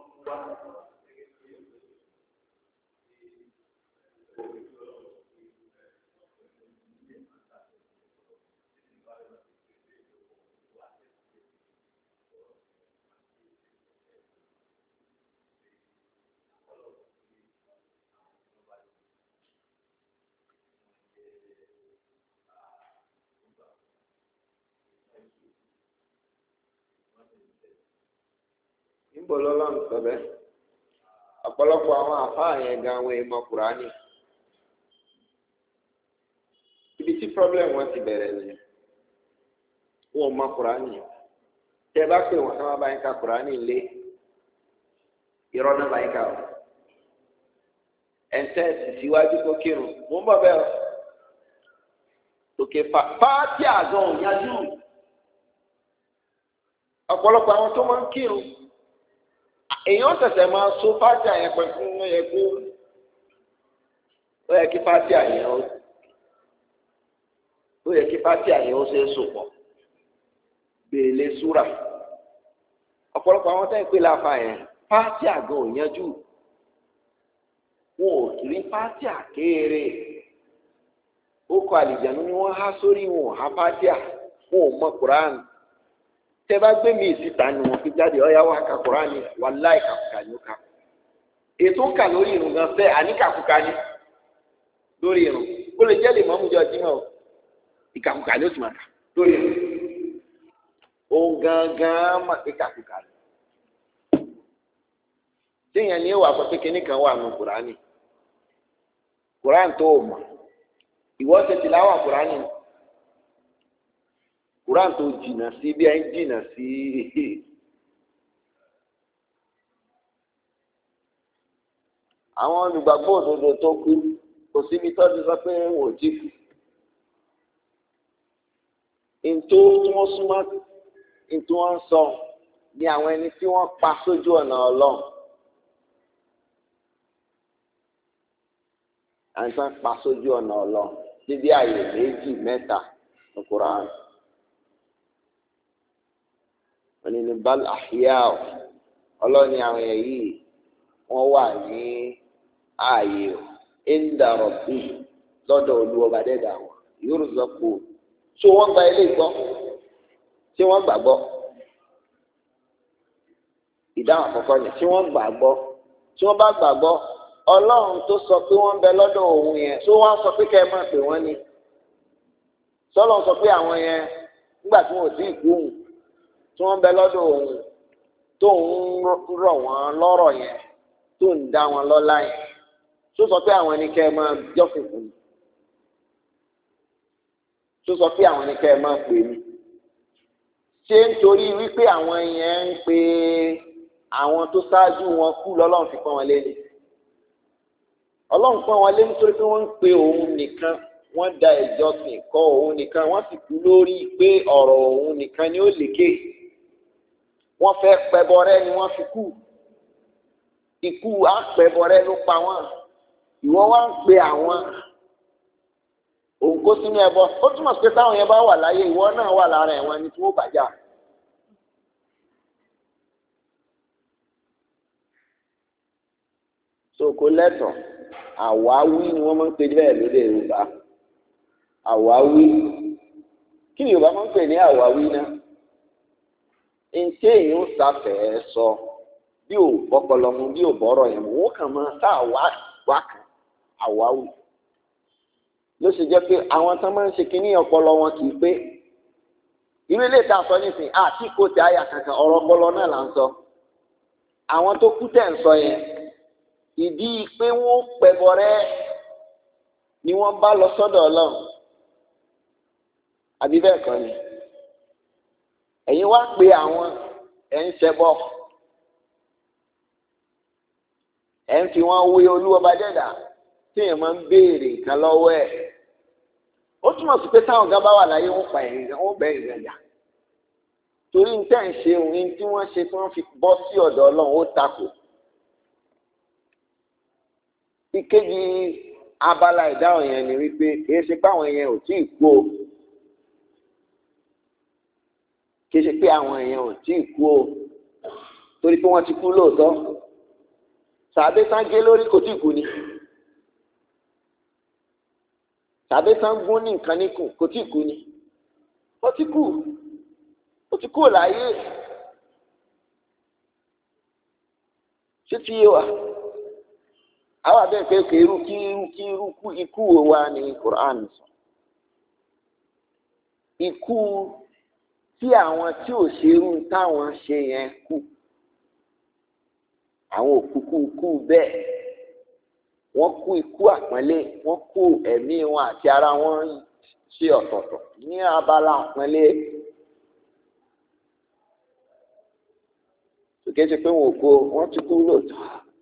níbo lọ́lọ́run sọ bẹ́ẹ̀? Ọ̀pọ̀lọpọ̀ àwọn àfáà yẹn gan àwọn èèmọ̀ Kùránì. Ibi tí problem wọn ti bẹ̀rẹ̀ ni wọn ò mọ Kùránì. Tẹ bá pè wọn káwọn bá yín ka Kùránì lé irọ́ náà bá yín ka o. Ẹ̀ńtẹ́ sì síwájú kó kírun mò ń bọ̀ bẹ́ẹ̀ o. Òkè pàtí àgọ́ òyájú. Ọ̀pọ̀lọpọ̀ àwọn tó máa ń kírun èèyàn tẹ̀sẹ̀ máa so fátíà yẹn pẹ̀lú ó yẹ kí fátíà yẹn ó ṣe é sopọ̀ gbèlè súrà. Ọ̀pọ̀lọpọ̀ àwọn tẹ́ ń pè láfa yẹn fátíà gan ò yanjú, wọn ò rí fátíà kéèrè, ó kọ àlìjánu ni wọ́n há sórí, wọn ò há fátíà, wọn ò mọ Kùránì. Tẹ́ bá gbé mi ìsìta ni wọ́n fi jáde ọ̀yá wa ka Kùránì wàláì kàkùkà ni ó kà. Ètò ń kà lórí irun gan fẹ́ àníkàkùkà ni lórí irun. Ó lè jẹ́ lè mọ́ mú jọ jímọ̀ o, ìkàkùkà ni ó ti máa kà lórí irun. òun gangan mà pé kàkúkà ni téèyàn ní ìwà pé kíní kan wà nù kùránì tó o mọ̀ ìwọ ṣe tìláwà kùránì tó jìnnà sí bí ẹ ń jìnnà sí àwọn olùgbàgbọ́ òdodo tó kú kò síbi tó ti sọ pé wọn ò jí kú ntó tí wọ́n súnmọ́ ntó wọ́n ń sọ ní àwọn ẹni tí wọ́n pa sójú ọ̀nà ọlọ́run àìsàn pa sójú ọ̀nà ọlọ́run níbi àyè méjì mẹ́ta ní Kùránì wọ́n ní bal ahya ọlọ́ni àwọn èyí wọ́n wà ní ààyè inda rabbi lọ́dọ̀ olúwọba dẹ́dà wọn yurzaqu tí wọ́n gba ilé gbọ́ tí wọ́n gbàgbọ́ ìdáhùn àkọ́kọ́ ni tí wọ́n gbàgbọ́ tí wọ́n bá gbàgbọ́ ọlọ́run tó sọ pé wọ́n ń bẹ lọ́dọ̀ òun yẹn tó wọ́n sọ pé kẹ́ ẹ máa pè wọ́n ni sọ́lọ́ sọ pé àwọn yẹn nígbà tí wọ́n ò sí ìkú òun tí wọ́n ń bẹ lọ́dọ̀ òun tó ń rọ̀ wọ́n lọ́rọ̀ yẹn tó ń dá wọn lọ́lá yẹn tó sọ pé àwọn ẹni kẹ́ ẹ máa jọ́sìn fún mi tó sọ pé àwọn ẹni kẹ́ ẹ máa pè mí ṣé nítorí wípé àwọn yẹn ń pe àwọn tó ṣáájú wọn kú lọ́lọ́run fi pọ́n wọn lé ni ọlọ́run pọ́n wọn lé nítorí pé wọ́n ń pe òun nìkan wọ́n da ìjọsìn kọ́ òun nìkan wọ́n sì kú lórí pé ọ̀rọ̀ òun nìkan ni ó lékè wọ́n fẹ́ pẹbọrẹ́ ni wọ́n fi kú ikú àpẹbọrẹ́ ló pa wọ́n ìwọ wá ń pe àwọn òun kó sínú ẹbọ ó túmọ̀ sí pé táwọn yẹn bá wà láyé ìwọ náà wà lára ẹ̀wọ̀n ẹni tí wọ́n bàjá. soko lẹ́tọ̀ àwáwí ni wọ́n máa ń pè bẹ́ẹ̀ lóde Yorùbá àwáwí kí ni Yorùbá máa ń pè ní àwáwí náà ntí èèyàn sáfẹ́ sọ bí ò bọ́pọlọ mu bí ò bọ́rọ̀ yẹn mu wọ́n kàn máa sá wá kan àwáwí ló ṣe jẹ́ pé àwọn tán máa ń ṣe kínní ọpọlọ wọn kì í pé irú ilé ìta sọ nísìnyí àti kò tí àyà kankan ọ̀rọ̀ ọpọlọ náà là ń sọ àwọn tó kú tẹ̀ ń sọ yẹn ìdí pé wọ́n pẹ̀bọrẹ́ ni wọ́n bá lọ sọ́dọ̀ Ọlọ́run àbí bẹ́ẹ̀ kọ́ ni ẹ̀yin wá pé àwọn ẹ̀ ń ṣẹbọ ẹ̀ ń fi wọ́n wé olúwọba dẹ́dà tí èèyàn máa ń béèrè nǹkan lọ́wọ́ ẹ̀ ó túmọ̀ sí pé táwọn ọ̀gá bá wà láyé wọ́n pa ẹ̀yìn wọ́n bẹ̀ ẹ̀yìn ẹ̀yà torí ní tẹ́ ń ṣe òun ní tí wọ́n ṣe tí wọ́n fi bọ́ sí ọ̀dọ̀ Ọlọ́run ó takò ìkejì abala ìdáhùn yẹn ni wípé kìí ṣe pé àwọn yẹn ò tí ì kú o kìí ṣe pé àwọn yẹn ò tí ì kú o torí pé wọ́n ti kú lóòótọ́ tàbí sáńgé lórí kò tí ì kú ni tàbí sáńgún ní nǹkan níkùn kò tí ì kú ni ó ti kú láyé ṣé tí yé wa àwọn abẹ́ pé ikú wo wá ní Quran sọ ikú tí àwọn tí ò ṣerú táwọn ṣe yẹn kú àwọn òkúkú kú bẹ́ẹ̀ wọ́n kú ikú àpọ́nlé wọ́n kú ẹ̀mí wọn àti ara wọn ṣe ọ̀tọ̀ọ̀tọ̀ ní abala àpọ́nlé kìí ṣe pé wọn ò kó wọ́n ti kú lóòótọ́.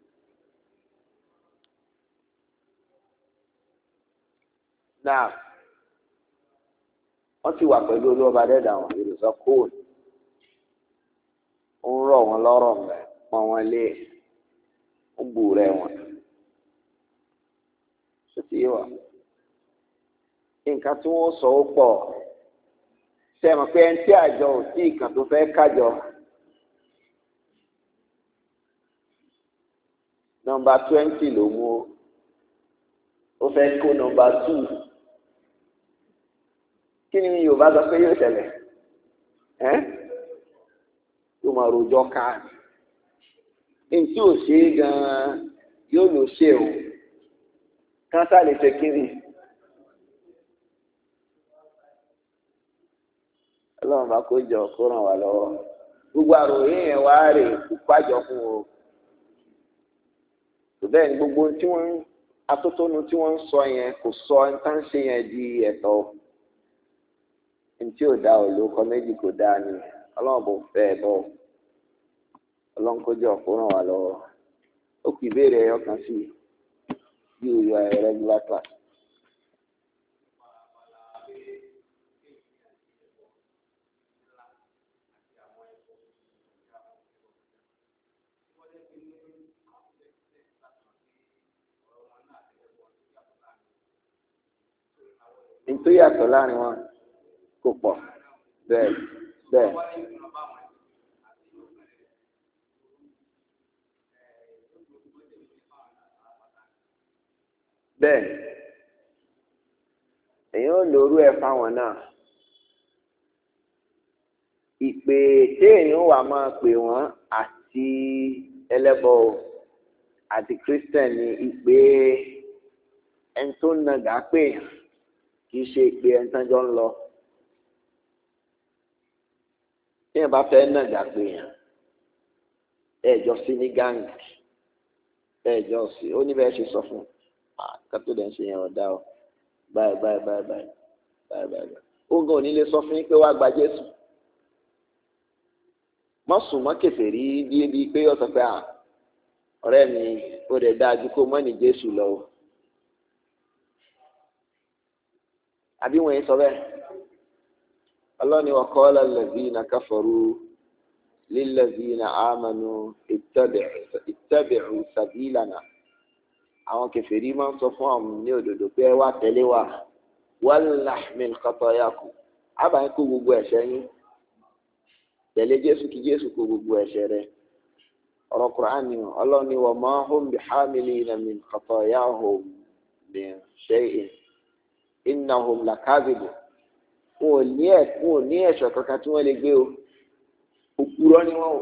náà wọ́n ti wà pẹ̀lú olúwọba dẹ́dà wọn ìrùsọ kóòlù ó ń rọ̀ wọn lọ́rọ̀ mẹ́ pọ́n wọn lé ó bù rẹ̀ wọn ṣé ti yé wa nǹkan tí wọ́n sọ ó pọ̀ sẹ́mi pé ẹni tí àjọ ò tí ìkàn tó fẹ́ kájọ nọ́mbà 20 ló mú ó fẹ́ kó nọ́mbà 2. kí ni Yorùbá sọ pé yóò ṣẹlẹ̀ yóò máa rojọ́ káàdì ntí ò ṣe é gan-an yóò lò ṣe o kánsá lè ṣe kiri ọlọ́run bá kó jọ kó ràn wá lọ́wọ́ gbogbo àròyé yẹn wá rè pàjọ fún o bẹ́ẹ̀ ni gbogbo tí wọ́n atótónu tí wọ́n ń sọ yẹn kò sọ nǹkan ṣe yẹn di ẹ̀tọ́ ntí ò dá o lóko méjì kò dá ni ọlọ́run bò fẹ́ ẹ bọ́ ọlọ́run kó jọ kó ràn wá lọ́wọ́ ó kù ìbéèrè ẹyọ kan sí bí o yọ regular class. nítorí yàtọ̀ láàrin wọn kò pọ̀ bẹ́ẹ̀ bẹ́ẹ̀. bẹ́ẹ̀ èyàn ò lórú ẹ̀ fáwọn náà ìpè téèyàn wà máa pè wọ́n àti ẹlẹ́bọ àti kírísítẹ̀n ní ìpè ẹni tó nàgà pè yàn kì í ṣe ìpè ẹni tán jọ ń lọ téèyàn bá fẹ́ nàgà pè yàn ẹ̀jọ̀ sí ní gáǹgì ẹ̀jọ̀ sí ó ní bẹ́ẹ̀ ṣe sọ fún un kátó dẹ̀ ń ṣe yẹn ọ̀dà o báyìí ó gan òní lè sọ fún yín pé wàá gba Jésù mọ́ sùn mọ́ kèfèrí bí pé ó sọ pé ọ̀rẹ́ mi ó dẹ̀ dáa ju kó mọ́ ní Jésù lọ o àbí wọ́n yẹn sọ bẹ́ẹ̀ ọlọ́ni wa qala allazina kafaru lillazina amanu ittabi'u sabilana àwọn kèfèrí máa ń sọ fún àwọn ní òdodo pé ẹ wá tẹ̀lé wa wal-nahmil khatayakum àbáyé kó gbogbo ẹ̀ṣẹ̀ yín tẹ̀lé Jésù kí Jésù kó gbogbo ẹ̀ṣẹ̀ rẹ̀ ọ̀rọ̀ Kùránì ọlọ́ni wa ma hum bihamilina min khatayahum min shay'in innahum lakadhibun wọn ò ní ẹ̀ṣẹ̀ kankan tí wọ́n lè gbé o òpùrọ́ ni wọ́n o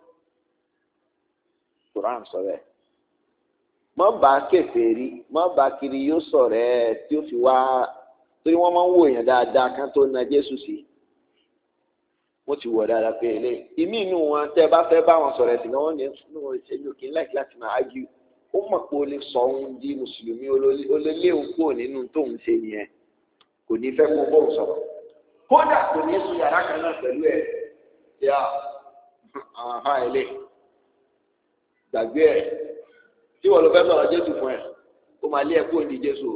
Kùránì sọ bẹ́ẹ̀ mọ́ bá kèfèrí mọ́ bá kiri yóò sọ̀rọ̀ ẹ̀ tí ó fi wá torí wọ́n máa ń wò yàn dáadáa kan tó na Jésù sí wọ́n ti wọ̀ dáadáa pé ilé ìmí inú wọn tẹ́ bá fẹ́ bá wọn sọ̀rọ̀ ẹ̀sìn náà wọ́n ní ìṣẹ́jú kí n láìkí láti máa ájú ó mọ̀ pé ó lè sọ ohun di mùsùlùmí olóléwu kúrò nínú tóun ṣe nìyẹn kò ní fẹ́ kó bọ́ọ̀ sọ̀rọ̀ kódà kò ní sùn yàrá kan náà pẹ̀lú ẹ̀ yá àwọn afá ilé gbàgbé ẹ̀ tí wọ́n lọ fẹ́ sọ̀rọ̀ Jésù fún ẹ̀ kó máa lé ẹ̀ kúrò ní Jésù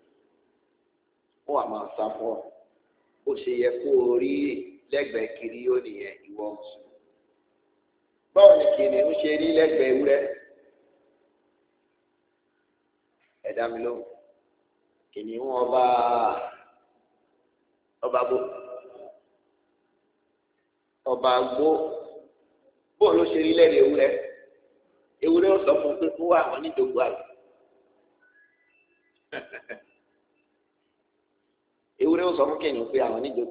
ó wà máa sá fún ọ ó ṣe yẹ kó o rí lẹ́gbẹ̀ẹ́ kiri ó nìyẹn ìwọ mùsùlùmí báwo ni kìnìún ṣe rí lẹ́gbẹ̀ẹ́ ewúrẹ́ ẹ̀dá mi lóhùn kìnìún ọba gbó bó ló ṣe rí lẹ́gbẹ̀ẹ́ ewúrẹ́ ó sọ fún un pé kó wà wọn nídògbò àgbà ewúrẹ́ ó sọ fún kìnìún pé àwọn nídògbò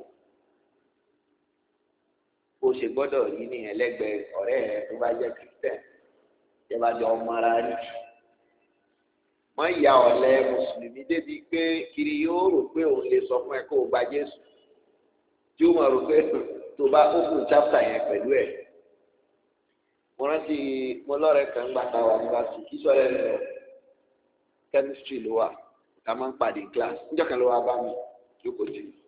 bó ṣe gbọ́dọ̀ rí nìyẹn lẹ́gbẹ̀ẹ́ ọ̀rẹ́ rẹ tó bá jẹ́ Kristẹn tẹ́ bá jọ ọmọ ara rí wọ́n ya ọ̀lẹ mùsùlùmí débi pé kiri yóò rò pé òun lè sọ fún ẹ kó o gba Jésù tí ó mọ̀ rò pé tó bá open chapter yẹn pẹ̀lú ẹ̀ mo rántí mo lọ́rẹ̀ẹ́ kan gbàtà wà nígbà tí kí sọ́rẹ́ rẹ̀ chemistry ló wà ká máa ń pàdé class níjọ́ kan ló wá bá mi jókòó tì í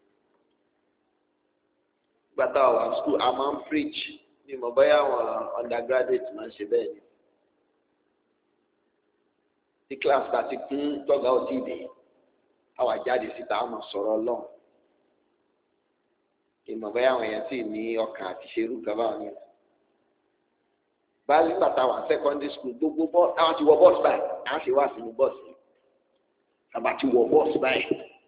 gbàtà wà school a máa ń preach ní mo báyà àwọn undergraduate máa ń ṣe bẹ́ẹ̀ ni tí class bá ti kún tọ́gà ọtí ìdè àwa jáde síta a máa sọ̀rọ̀ Ọlọ́run ìmọ̀ báyà àwọn èèyàn sì ní ọkàn àti ṣerú gaba wọn báyìí bàtà wà secondary school gbogbo àwọn ti wọ bọ́ọ̀sì báyìí àwọn ti wá sínú bọ́ọ̀sì àbá ti wọ bọ́ọ̀sì báyìí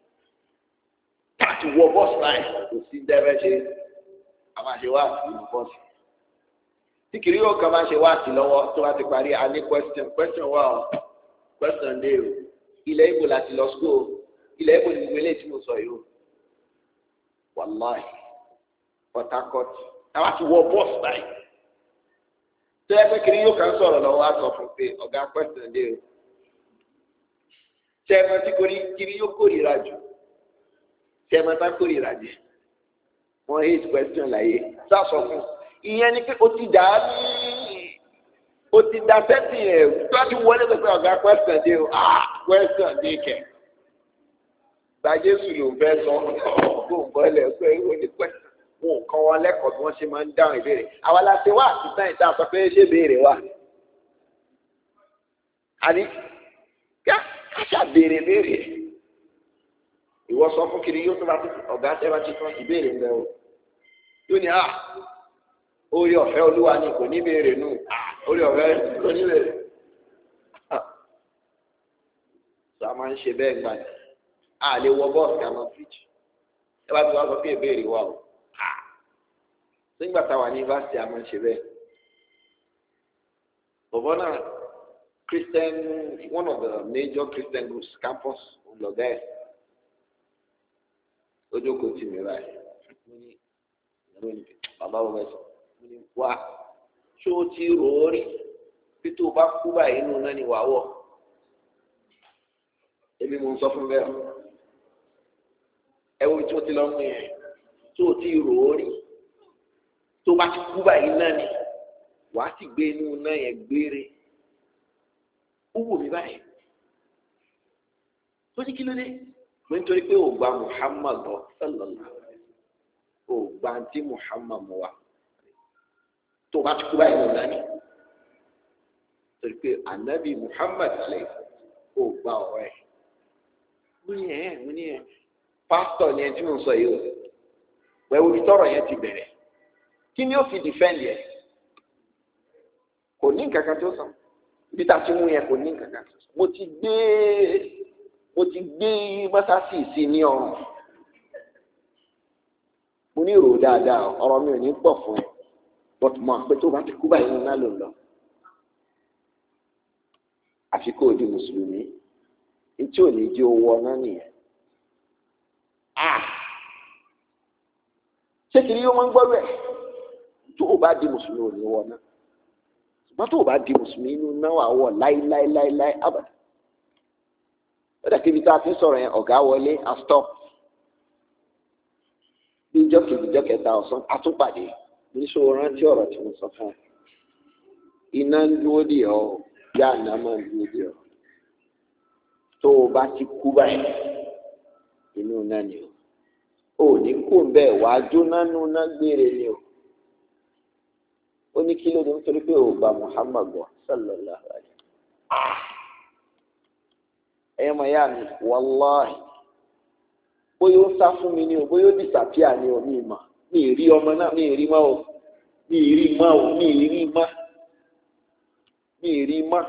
àti wọ bọ́ọ̀sì báyìí kò sí dẹ́rẹ́ ṣe àwọn àṣẹ wá sínú bọ́ọ̀sì tí kìrì yóò kàn máa ṣe wá sí lọ́wọ́ tó bá ti parí a ní question wà ó question dé o ilẹ̀ Ìgbò láti lọ school ilẹ̀ Ìgbò ní gbogbo eléyìí tí mo sọ yìí o wàláì Port Harcourt àwọn ti wọ bọ́ọ̀sì báyìí tó yẹ pé kiri yóò kàn sọ̀rọ̀ lọ́wọ́ á sọ fún pé ọ̀gá question dé o ṣe é mọ̀ tí kiri yóò kórìíra jù ṣe é mọ̀ tá kórìíra jù wọ́n hate question láyé sásọ fún ìyẹn ni pé o ti dà á sẹ́tì ẹ̀ tó ti wọlé tó pé ọ̀gá question dé o question dé kẹ̀ gba Jésù ló fẹ́ sọ ọ̀gbọ́n bọ́lẹ̀ pé ó ní question wọn ò kọ́ wọn lẹ́kọ̀ọ́ bí wọ́n ṣe máa ń dáhùn ìbéèrè àwa la ṣe wá àtúntàn ìta sọ pé ṣé béèrè wà àní káṣà béèrè ìwọ sọ fún kiri yóò tó bá tó ọ̀gá tẹ́ bá ti tán ìbéèrè ńlẹ̀ o yóò ní orí ọ̀fẹ́ olúwa ni kò ní béèrè nù orí ọ̀fẹ́ kò ní béèrè sọ a máa ń ṣe bẹ́ẹ̀ gbà ní a lè wọ bọ́ọ̀sì ká máa fìjì ẹ bá ti wá sọ pé ìbéèrè wà o nígbà táwa ní yunifásitì a máa ń ṣe bẹ́ẹ̀ bọ̀bọ́ náà Christian one of the major Christian groups campus ọlọ́gá ẹ̀ ojú kò tì mí báyìí mo ní ìyàwó ni bàbá wo bẹ sọ mo ní wá ṣé o ti rò ó rí bí tó o bá kú báyìí inú náà ni wàá wọ̀ ebi mo ń sọ fún bẹ́ẹ̀ ẹ wo tí o ti lọ mú yẹn tó o ti rò ó rí tó o bá ti kú báyìí náà ni wàá ti gbé inú náà yẹn gbére ó wù mí báyìí tó ní kí ló dé nítorí pé ò gba Muhammad bọ sallallahu ò gba ntí Muhammad wa tó bá ti kú báyìí lọ dání torí pé anabi Muhammad alẹ ò gba ọ̀rẹ́ mo ní ẹ pásítọ̀ ni ẹ tí mo sọ yìí o wẹ́wò bí tọrọ yẹn ti bẹ̀rẹ̀ kí ni ó fi dìfẹ́ǹdì ẹ kò ní nǹkan kan tó sọ ibi tá a ti mú yẹn kò ní nǹkan kan tó sọ mo ti gbé mọ́sáàsì sí ní ọrùn mo ní ìrò dáadáa ọ̀rọ̀ mi ò ní pọ̀ fún ẹ but mo àpẹ tó bá ti kú báyìí nínú náà ló ń lọ àfi kó o di mùsùlùmí etí ò ní jẹ́ owó ọ̀nà nìyẹn ṣé kìí yóò máa ń gbọ́rọ̀ ẹ̀ tó o bá di mùsùlùmí ò ní wọ náà ṣùgbọ́n tó o bá di mùsùlùmí inú náà wà wọ̀ láíláíláíláí abàdà ó dà kíbi tá a fi sọ̀rọ̀ yẹn ọ̀gá wọlé a stop bí ìjọ kejì ìjọ kẹta ọ̀sán àtúpàdé níṣòro rántí ọ̀rọ̀ tí mo sọ fún ẹ iná ń dúró dè ọ́ bí àná máa ń dúró dè ọ́ tó o bá ti kú báyìí inú náà ni o ò ní kó bẹ́ẹ̀ wàá jóná nú náà gbére ni o ó ní kí ló dé nítorí pé o gba Muhammad bọ̀ sallallahu alaihi ẹ̀yẹ́ mọ̀ yá mi wàláhì bóyá ó sá fún mi ni o bóyá ó disappear ni o mi mà mi ì rí ọmọ náà mi ì rí mọ́ o mi ì rí mọ́ o mi ì rí mọ́ mi ì rí mọ́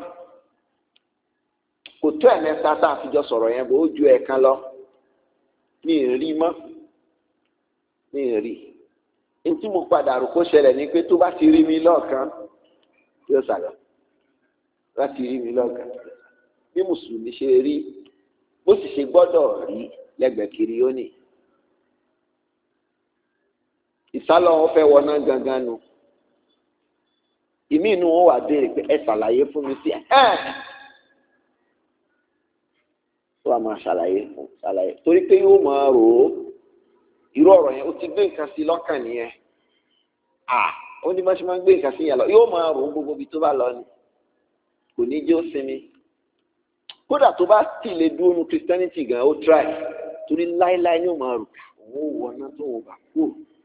kò tó ẹ̀mẹ́ta tá a fi jọ sọ̀rọ̀ yẹn bó ó ju ẹ̀kan lọ mi ì rí mọ́ mi ì rí ntí mo padà rò kó ṣẹlẹ̀ ni pé tó bá ti rí mi lọ́ọ̀kan yóò sàlọ̀ bá ti rí mi lọ́ọ̀kan bí mùsùlùmí ṣe rí bó sì ṣe gbọ́dọ̀ rí lẹ́gbẹ̀ẹ́ kiri ó ní ìsálọ wọn fẹ́ wọná gangan nu ìmí inú wọn wà béèrè pé ẹ ṣàlàyé fún mi sí ẹ tó wà máa ṣàlàyé fún ṣàlàyé torí pé yóò máa rò ó irú ọ̀rọ̀ yẹn ó ti gbé nǹkan sí lọ́kàn nìyẹn ó ní bá ṣe máa ń gbé nǹkan sí yẹn lọ yóò máa rò ó gbogbo ibi tó bá lọ ni kò ní jẹ́ ó sinmi kódà tó bá tì lè dúró nu Christianity gan ó try torí láéláé ní ó máa rò òun ò wọná tó wọn bá kú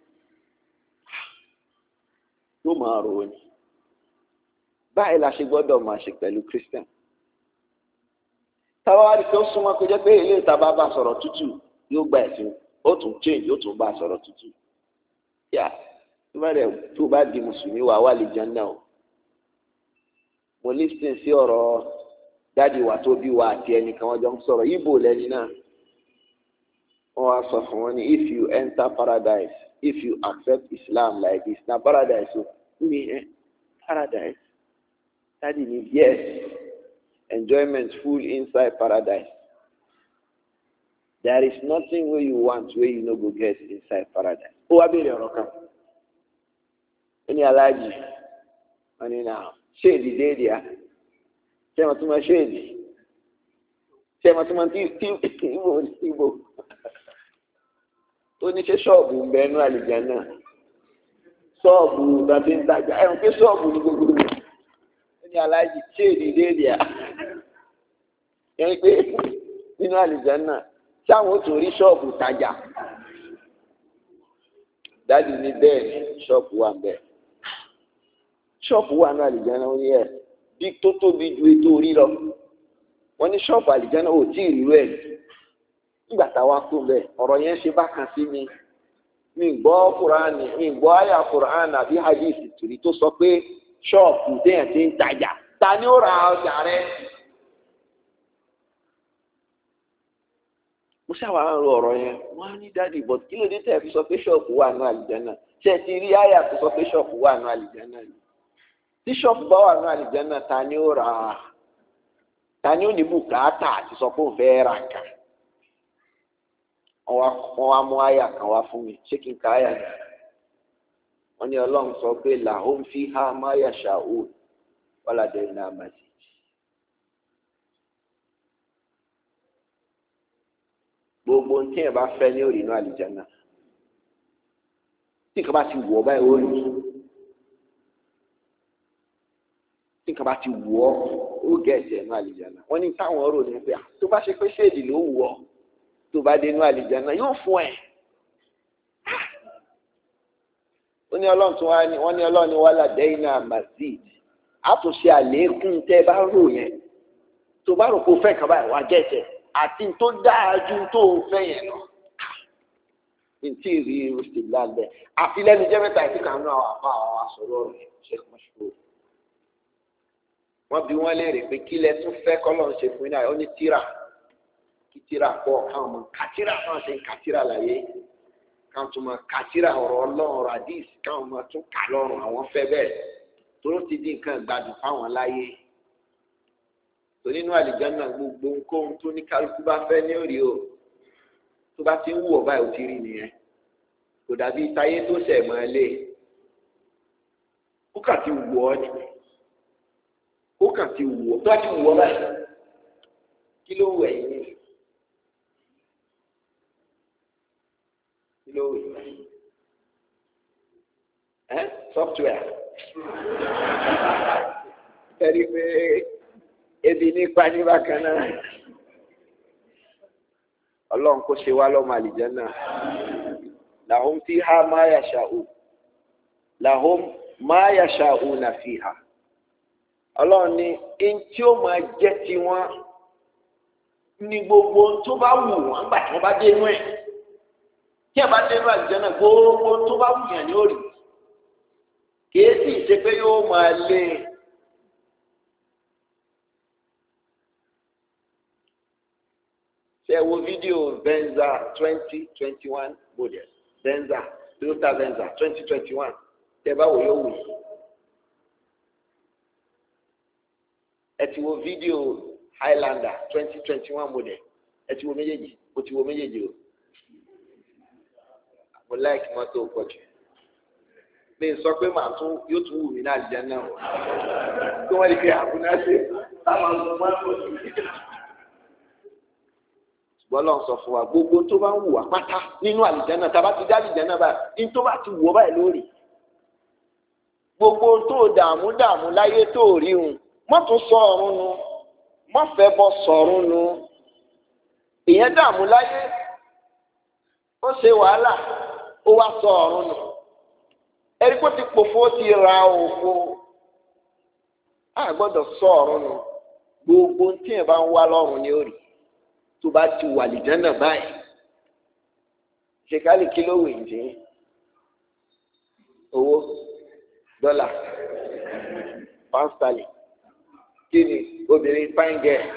yóò máa rò ó ni báyìí la ṣe gbọ́dọ̀ máa ṣe pẹ̀lú Christian táwa rí i tó súnmọ́ kó jẹ́ pé ilé ìta bá bá sọ̀rọ̀ tútù yóò gba ẹ̀sìn ó tún change ó tún bá sọ̀rọ̀ tútù yà tó bá di mùsùlùmí wà lè jẹun náà o mo listen sí ọ̀rọ̀ dáàdi wa tó bí wa àti ẹnìkan wọn jọ ń sọ̀rọ̀ ibo lẹni náà wọn wá sọ fún wọn ní if you enter paradise if you accept Islam like this na paradise o ní paradise dáàdi ní yes enjoyment full inside paradise there is nothing wey you want wey you no go get inside paradise ó wá béèrè ọ̀rọ̀ kan ó ní aláàjì wọn ní náà ṣé èdè déédéé á ṣé wọn tún máa ṣe èdè ṣé wọn tún máa tí ìbò ó ní ṣe ṣọ́ọ̀bù ń bẹ nínú àlìjánnà ṣọ́ọ̀bù tàbí ń tajà ẹ̀rùn pé ṣọ́ọ̀bù ní gbogbo rẹ̀ ó ní aláìjì chéèdì déèdì à ẹ̀rùn pé nínú àlìjánnà sáwọn ó tún rí ṣọ́ọ̀bù tajà dájú ní bẹ́ẹ̀ ni ṣọ́ọ̀bù wà ń bẹ ṣọ́ọ̀bù wà ní àlìjánnà ó ní ẹ̀ bí tó tóbi ju ètò orí lọ wọ́n ní ṣọ́ọ̀bù àlìjánnà ò tí ì rí rẹ̀ nígbà táwa kú bẹ́ẹ̀ ọ̀rọ̀ yẹn ṣe bákan sí mi mi gbọ́ kùránì mi gbọ́ àyà kùránì àbí hadith tìrì tó sọ pé ṣọ́ọ̀bù déyàn ti ń tajà ta ni ó ra ọjà rẹ. mo ṣàwárà ń ro ọ̀rọ̀ yẹn wọ́n á ní dáàdì bọ̀ kí ló dé tẹ̀ fi sọ pé ṣọ́ọ̀bù wà ní àlìjánnà ṣé ẹ ti rí àyà tó sọ pé ṣọ́ọ̀bù wà ní àlìjánnà yìí tí ṣọ́ọ̀bù bá wà ní àlìjánnà ta ni ó ra ta ni ó ní bùkátà àti sọ pé òun fẹ́ ra kà wọ́n wá mú àyà kan wá fún mi ṣé kí n ka àyà ni wọ́n ní ọlọ́run sọ pé lahum fiha ma yasha'un wa ladayna mazid. gbogbo tí ẹ bá fẹ́ ní òrìnà àlìjánnà tí nǹkan bá ti wọ̀ báyìí ó rí tí nǹkan bá ti wọ̀ ó gẹ̀ẹ́sì ẹ̀ ní àlìjánnà wọ́n ní táwọn ọ̀rọ̀ ní pé tó bá ṣe pé ṣéèdì ló wọ̀ tó bá dé inú àlìjánnà yóò fún ẹ ó ní ọlọ́run tó wá ní wọ́n ní ọlọ́run ní wàhálà dẹ́yìnà mazid àtúnṣe àlékún tẹ́ bá rò yẹn tó bá rò kó fẹ́ kan báyìí wá gẹ̀ẹ́sì àti tó dáa ju tó fẹ́ yẹn lọ ntí rí ìrúsìlá bẹ́ẹ̀ àfi lẹ́nu jẹ́ mẹ́ta ìtí kan náà àfa àwọn asọ̀rọ̀ rẹ̀ ṣe kàn ṣòro wọ́n bi wọ́n léèrè pé kí lẹ tún fẹ́ kọ́lọ́ ṣe fún iná ó ní tíra kí tíra pọ̀ káwọn ọmọ kàtíra náà ṣe ń kàtíra láyé káwọn tún máa kàtíra ọ̀rọ̀ ọlọ́run radis káwọn máa tún kà lọ́rùn àwọn fẹ́ bẹ́ẹ̀ tó ti di nǹkan ìgbádùn fáwọn láyé tó nínú àlìjánnà gbogbo nǹkan tó ní kálukú bá fẹ́ ní òrì o tó bá ti ń wù ọ́ báyìí ó ti rí nìyẹn kò dàbí táyé tó ṣẹ̀ mọ́ ẹ lé ó kà ti wù ọ́ ni ó kà ti wù ọ́ tó bá ti wù ọ́ báyìí kí ló wù ẹ̀yìn ni kí ló wù ẹ́ software ẹ̀rí pé ebi nípa ní bákan náà ọlọ́run kó ṣe wá lọ́mọ àlìjánnà lahum fiha ma yasha'un lahum ma yasha'una fiha ọlọ́run ní in tí ó máa jẹ́ tiwọn ní gbogbo tó bá wù wọ́n nígbà tí wọ́n bá dé inú ẹ̀ tí ẹ̀ bá dé inú àlìjánnà gbogbo tó bá wù yàn ní òrì kìí sì ṣe pé yóò máa lé ṣe wo fídíò Venza 2021 model Venza Toyota Venza 2021 tẹ bá wò yóò wù ẹ ti wo fídíò Highlander 2021 model ẹ ti wo méjèèjì o ti wo méjèèjì o mo like mọ́tò pọ̀jù mi sọ pé màá tún yóò tún wù mí ní àlìjánnà o kí wọ́n lè fi àbúná ṣe táwọn ọmọ mọ́tò bọ́lọ̀ sọ fún wa gbogbo tó bá ń wù wá pátá nínú àlìjánnà tá a bá ti dá àlìjánnà báyìí ní tó bá ti wù ọ́ báyìí lórí gbogbo tó dààmú láyé tó rí un má tún sọ ọ̀run nu má fẹ́ bọ́ sọ̀run nu ìyẹn dààmú láyé ó ṣe wàhálà ó wá sọ ọ̀run nu ẹni kó ti pòfo ó ti ra òfo a gbọ́dọ̀ sọ ọ̀run nu gbogbo tí ẹ̀ bá ń wá lọ́run ni ó rí tó bá ti wà àlìjánnà báyìí ṣe kálí kí ló wè ǹjẹ́ owó dọ́là pound sterling kí ni obìnrin fine girl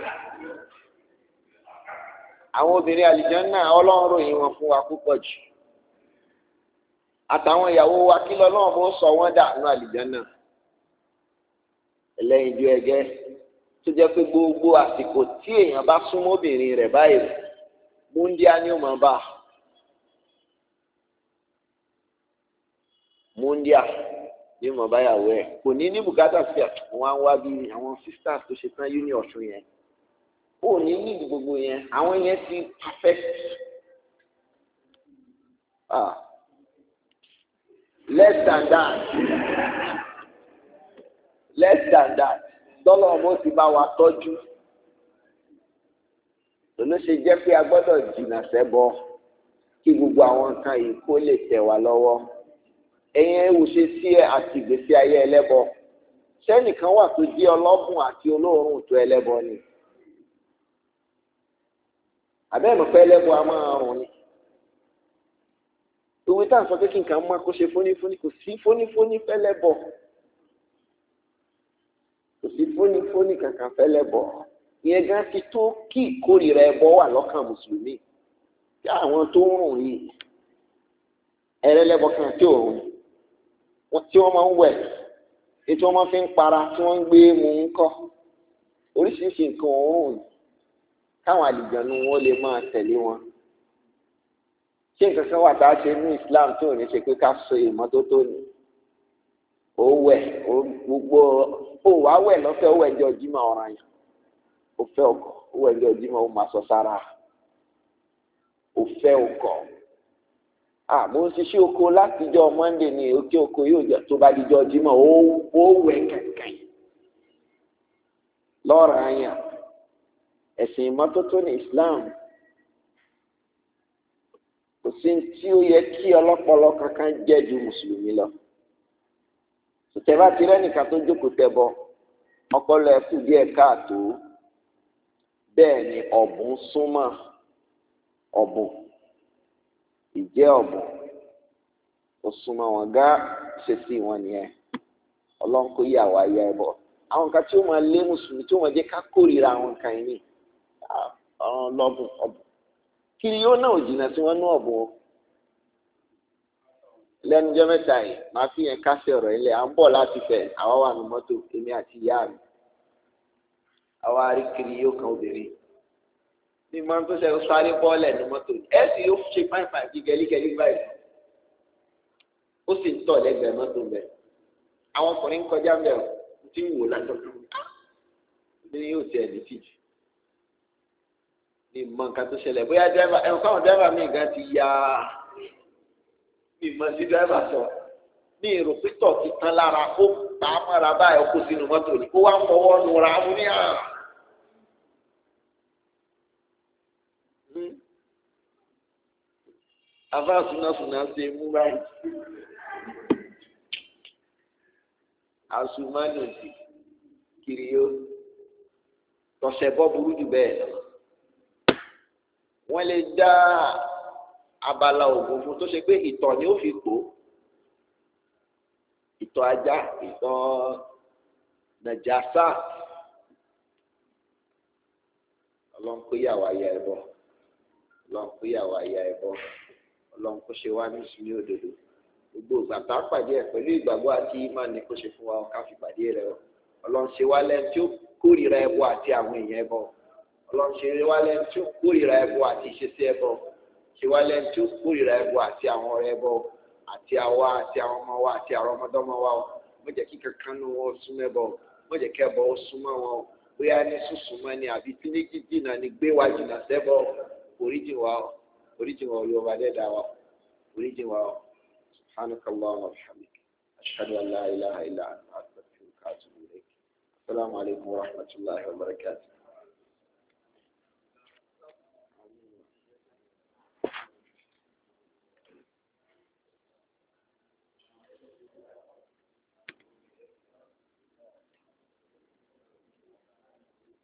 àwọn obìnrin àlìjánnà ọlọ́run ròyìn wọn fún wa púpọ̀ jù àtàwọn ìyàwó wa kí lọ́lọ́run bó sọ wọ́n dà nínú àlìjánnà ẹlẹ́yin ju ẹgẹ́ tó jẹ́ pé gbogbo àsìkò tí èèyàn bá súnmọ́ obìnrin rẹ̀ báyìí múndíá ni ó máa bá múndíá ni ó máa bá yàwó ẹ̀ kò ní ní bùkátà sí àwọn wá bí àwọn sisters tó ṣe tán uni ọ̀ṣun yẹn ó ní níbi gbogbo yẹn àwọn yẹn ti perfect less than that tọ́lọ̀ ọmọ ti bá wa tọ́jú ló ṣe jẹ́ pé a gbọ́dọ̀ jìnnà sẹ́bọ kí gbogbo àwọn nǹkan yìí kó lè tẹ̀ wá lọ́wọ́ ẹ̀yin ewu ṣe sí àti ìgbésí ayé ẹlẹ́bọ sẹ́nìkan wà tó jẹ́ ọlọ́bùn àti olóòórùn tó ẹlẹ́bọ ni àbẹ́ẹ̀mọ̀fẹ́ ẹlẹ́bọ a máa rùn ni òwe tá à ń sọ pé kí nǹkan mú akóṣe fónífóní kò sí fónífóní fẹ́lẹ́bọ kò sí fónífóní kankan fẹ́lẹ́bọ ìyẹn gan ti tó kí ìkórìíra ẹbọ wà lọ́kàn mùsùlùmí kí àwọn tó ń rùn yìí ẹlẹ́lẹ́bọ kan tí ò rùn tí wọ́n máa ń wẹ̀ ètò wọn máa fi ń para tí wọ́n ń gbé mu ń kọ́ oríṣiríṣi nǹkan òórùn káwọn àlìjànú wọn lè máa tẹ̀lé wọn ṣé nǹkan kan wà tá a ṣe ní Islam tí ò ní ṣe pé ká so ìmọ́tótó ni ó wẹ̀ gbogbo ó wá wẹ̀ lọ́fẹ̀ẹ́ ó wẹ̀ ẹjọ́ Jímọ̀ ọ̀ràn yẹn ó fẹ́ ọkọ̀ ó wẹ̀ ẹjọ́ Jímọ̀ ó máa sọ sára ó fẹ́ ọkọ̀ mo ń ṣiṣẹ́ oko látijọ́ Monday ní òkè oko yóò jẹ́ tó bá dijọ́ Jímọ̀ ó wẹ̀ kankan lọ́ọ̀ràn yẹn ẹ̀sìn ìmọ́tótó ní Islam kò sí tí ó yẹ kí ọlọ́pọlọ kankan jẹ́ ju mùsùlùmí lọ tẹ̀bá ti rẹ́nìkan tó jókòó tẹ̀bọ ọpọlọ ẹ̀kú díẹ̀ káàtó bẹ́ẹ̀ ni ọ̀bùn súnmọ́ ọ̀bùn ìjẹ́ ọ̀bùn ó súnmọ́ wọn gá ṣe sí wọn nìyẹn ọlọ́run kò yà wá ya ẹbọ àwọn nǹkan tí ó máa lé mùsùlùmí tí ó máa jẹ́ ká kórìíra àwọn nǹkan yìí ní lọ́bùn ọ̀bùn kiri yóò náà jìnnà sí wọn ní ọ̀bùn lẹ́nu jẹ́ mẹ́ta yìí máa fi yẹn kásẹ̀ ọ̀rọ̀ ilẹ̀ à ń bọ̀ láti fẹ̀ àwa wà ní mọ́tò èmi àti ìyá mi àwa rí kiri yóò kan obìnrin ní mọ́ tó ṣe sáré bọ́ọ̀lẹ̀ ní mọ́tò ẹ̀ sì yóò ṣe pàìpàì bí gẹ́lígẹ́lí báyìí ó sì ń tọ̀ lẹ́gbẹ̀ẹ́ mọ́tò bẹ́ẹ̀ àwọn ọkùnrin kọjá ń bẹ̀rù tí ń wò látọ̀tọ̀ ní yóò tiẹ̀ ní tìjú ní mọ nǹkan tó ṣẹlẹ̀ bóyá dẹ́rẹ́bà ẹ̀rọ káwọn dẹ́rẹ́bà míì gan ti ya ìmọ̀ sí dẹ́rẹ́bà sọ ní èrò pítọ̀ ti tán lára ó pa á mọ́ra báyìí kó sínú mọ́tò ní kó wá ń fọwọ́ nura mú ní àrùn. afá sunasuna ṣe mú báyìí asumanu ti kiri yó tọ̀sẹ̀ bọ́ burú jù bẹ́ẹ̀ lọ wọ́n lè dá abala oògùn fún tó ṣe pé ìtọ̀ ni ó fi kó ìtọ̀ ajá ìtọ̀ nàjàsá ọlọ́run kó yà wá ya ẹbọ ọlọ́run kó yà wá ya ẹbọ ọlọ́run kó ṣe wá ní ìsinmi òdodo gbogbo ìgbà tá a pàdé ẹ̀ pẹ̀lú ìgbàgbọ́ àti ìmánì kó ṣe fún wa ká fi pàdé rẹ̀ ọlọ́run ṣe wá lẹ́nu tí ó kórìíra ẹbọ àti àwọn èèyàn ẹbọ ọlọ́run ṣe wá lẹ́nu tí ó kórìíra ẹbọ àti ìṣesí ẹbọ ṣe wá lẹ́nu tí ó kórìíra ẹbọ àti àwọn ọ̀rẹ́ ẹbọ àti àwa àti àwọn ọmọ wa àti àwọn ọmọdọ́mọ wa mo jẹ́ kí kankan nu wọn súnmọ́ ẹbọ mo jẹ́ kí ẹbọ súnmọ́ wọn bóyá ní súnmọ́ ni àbí tí ní jìnnà ni gbé wa jìnnà sẹ́bọ oríjì wa Yorùbá dẹ́dà wa oríjì wa subhanakallahumma wa bihamdika ashhadu an la ilaha illa anta astaghfiruka wa atubu ilayk assalamu alaykum wa rahmatullahi wa barakatuh.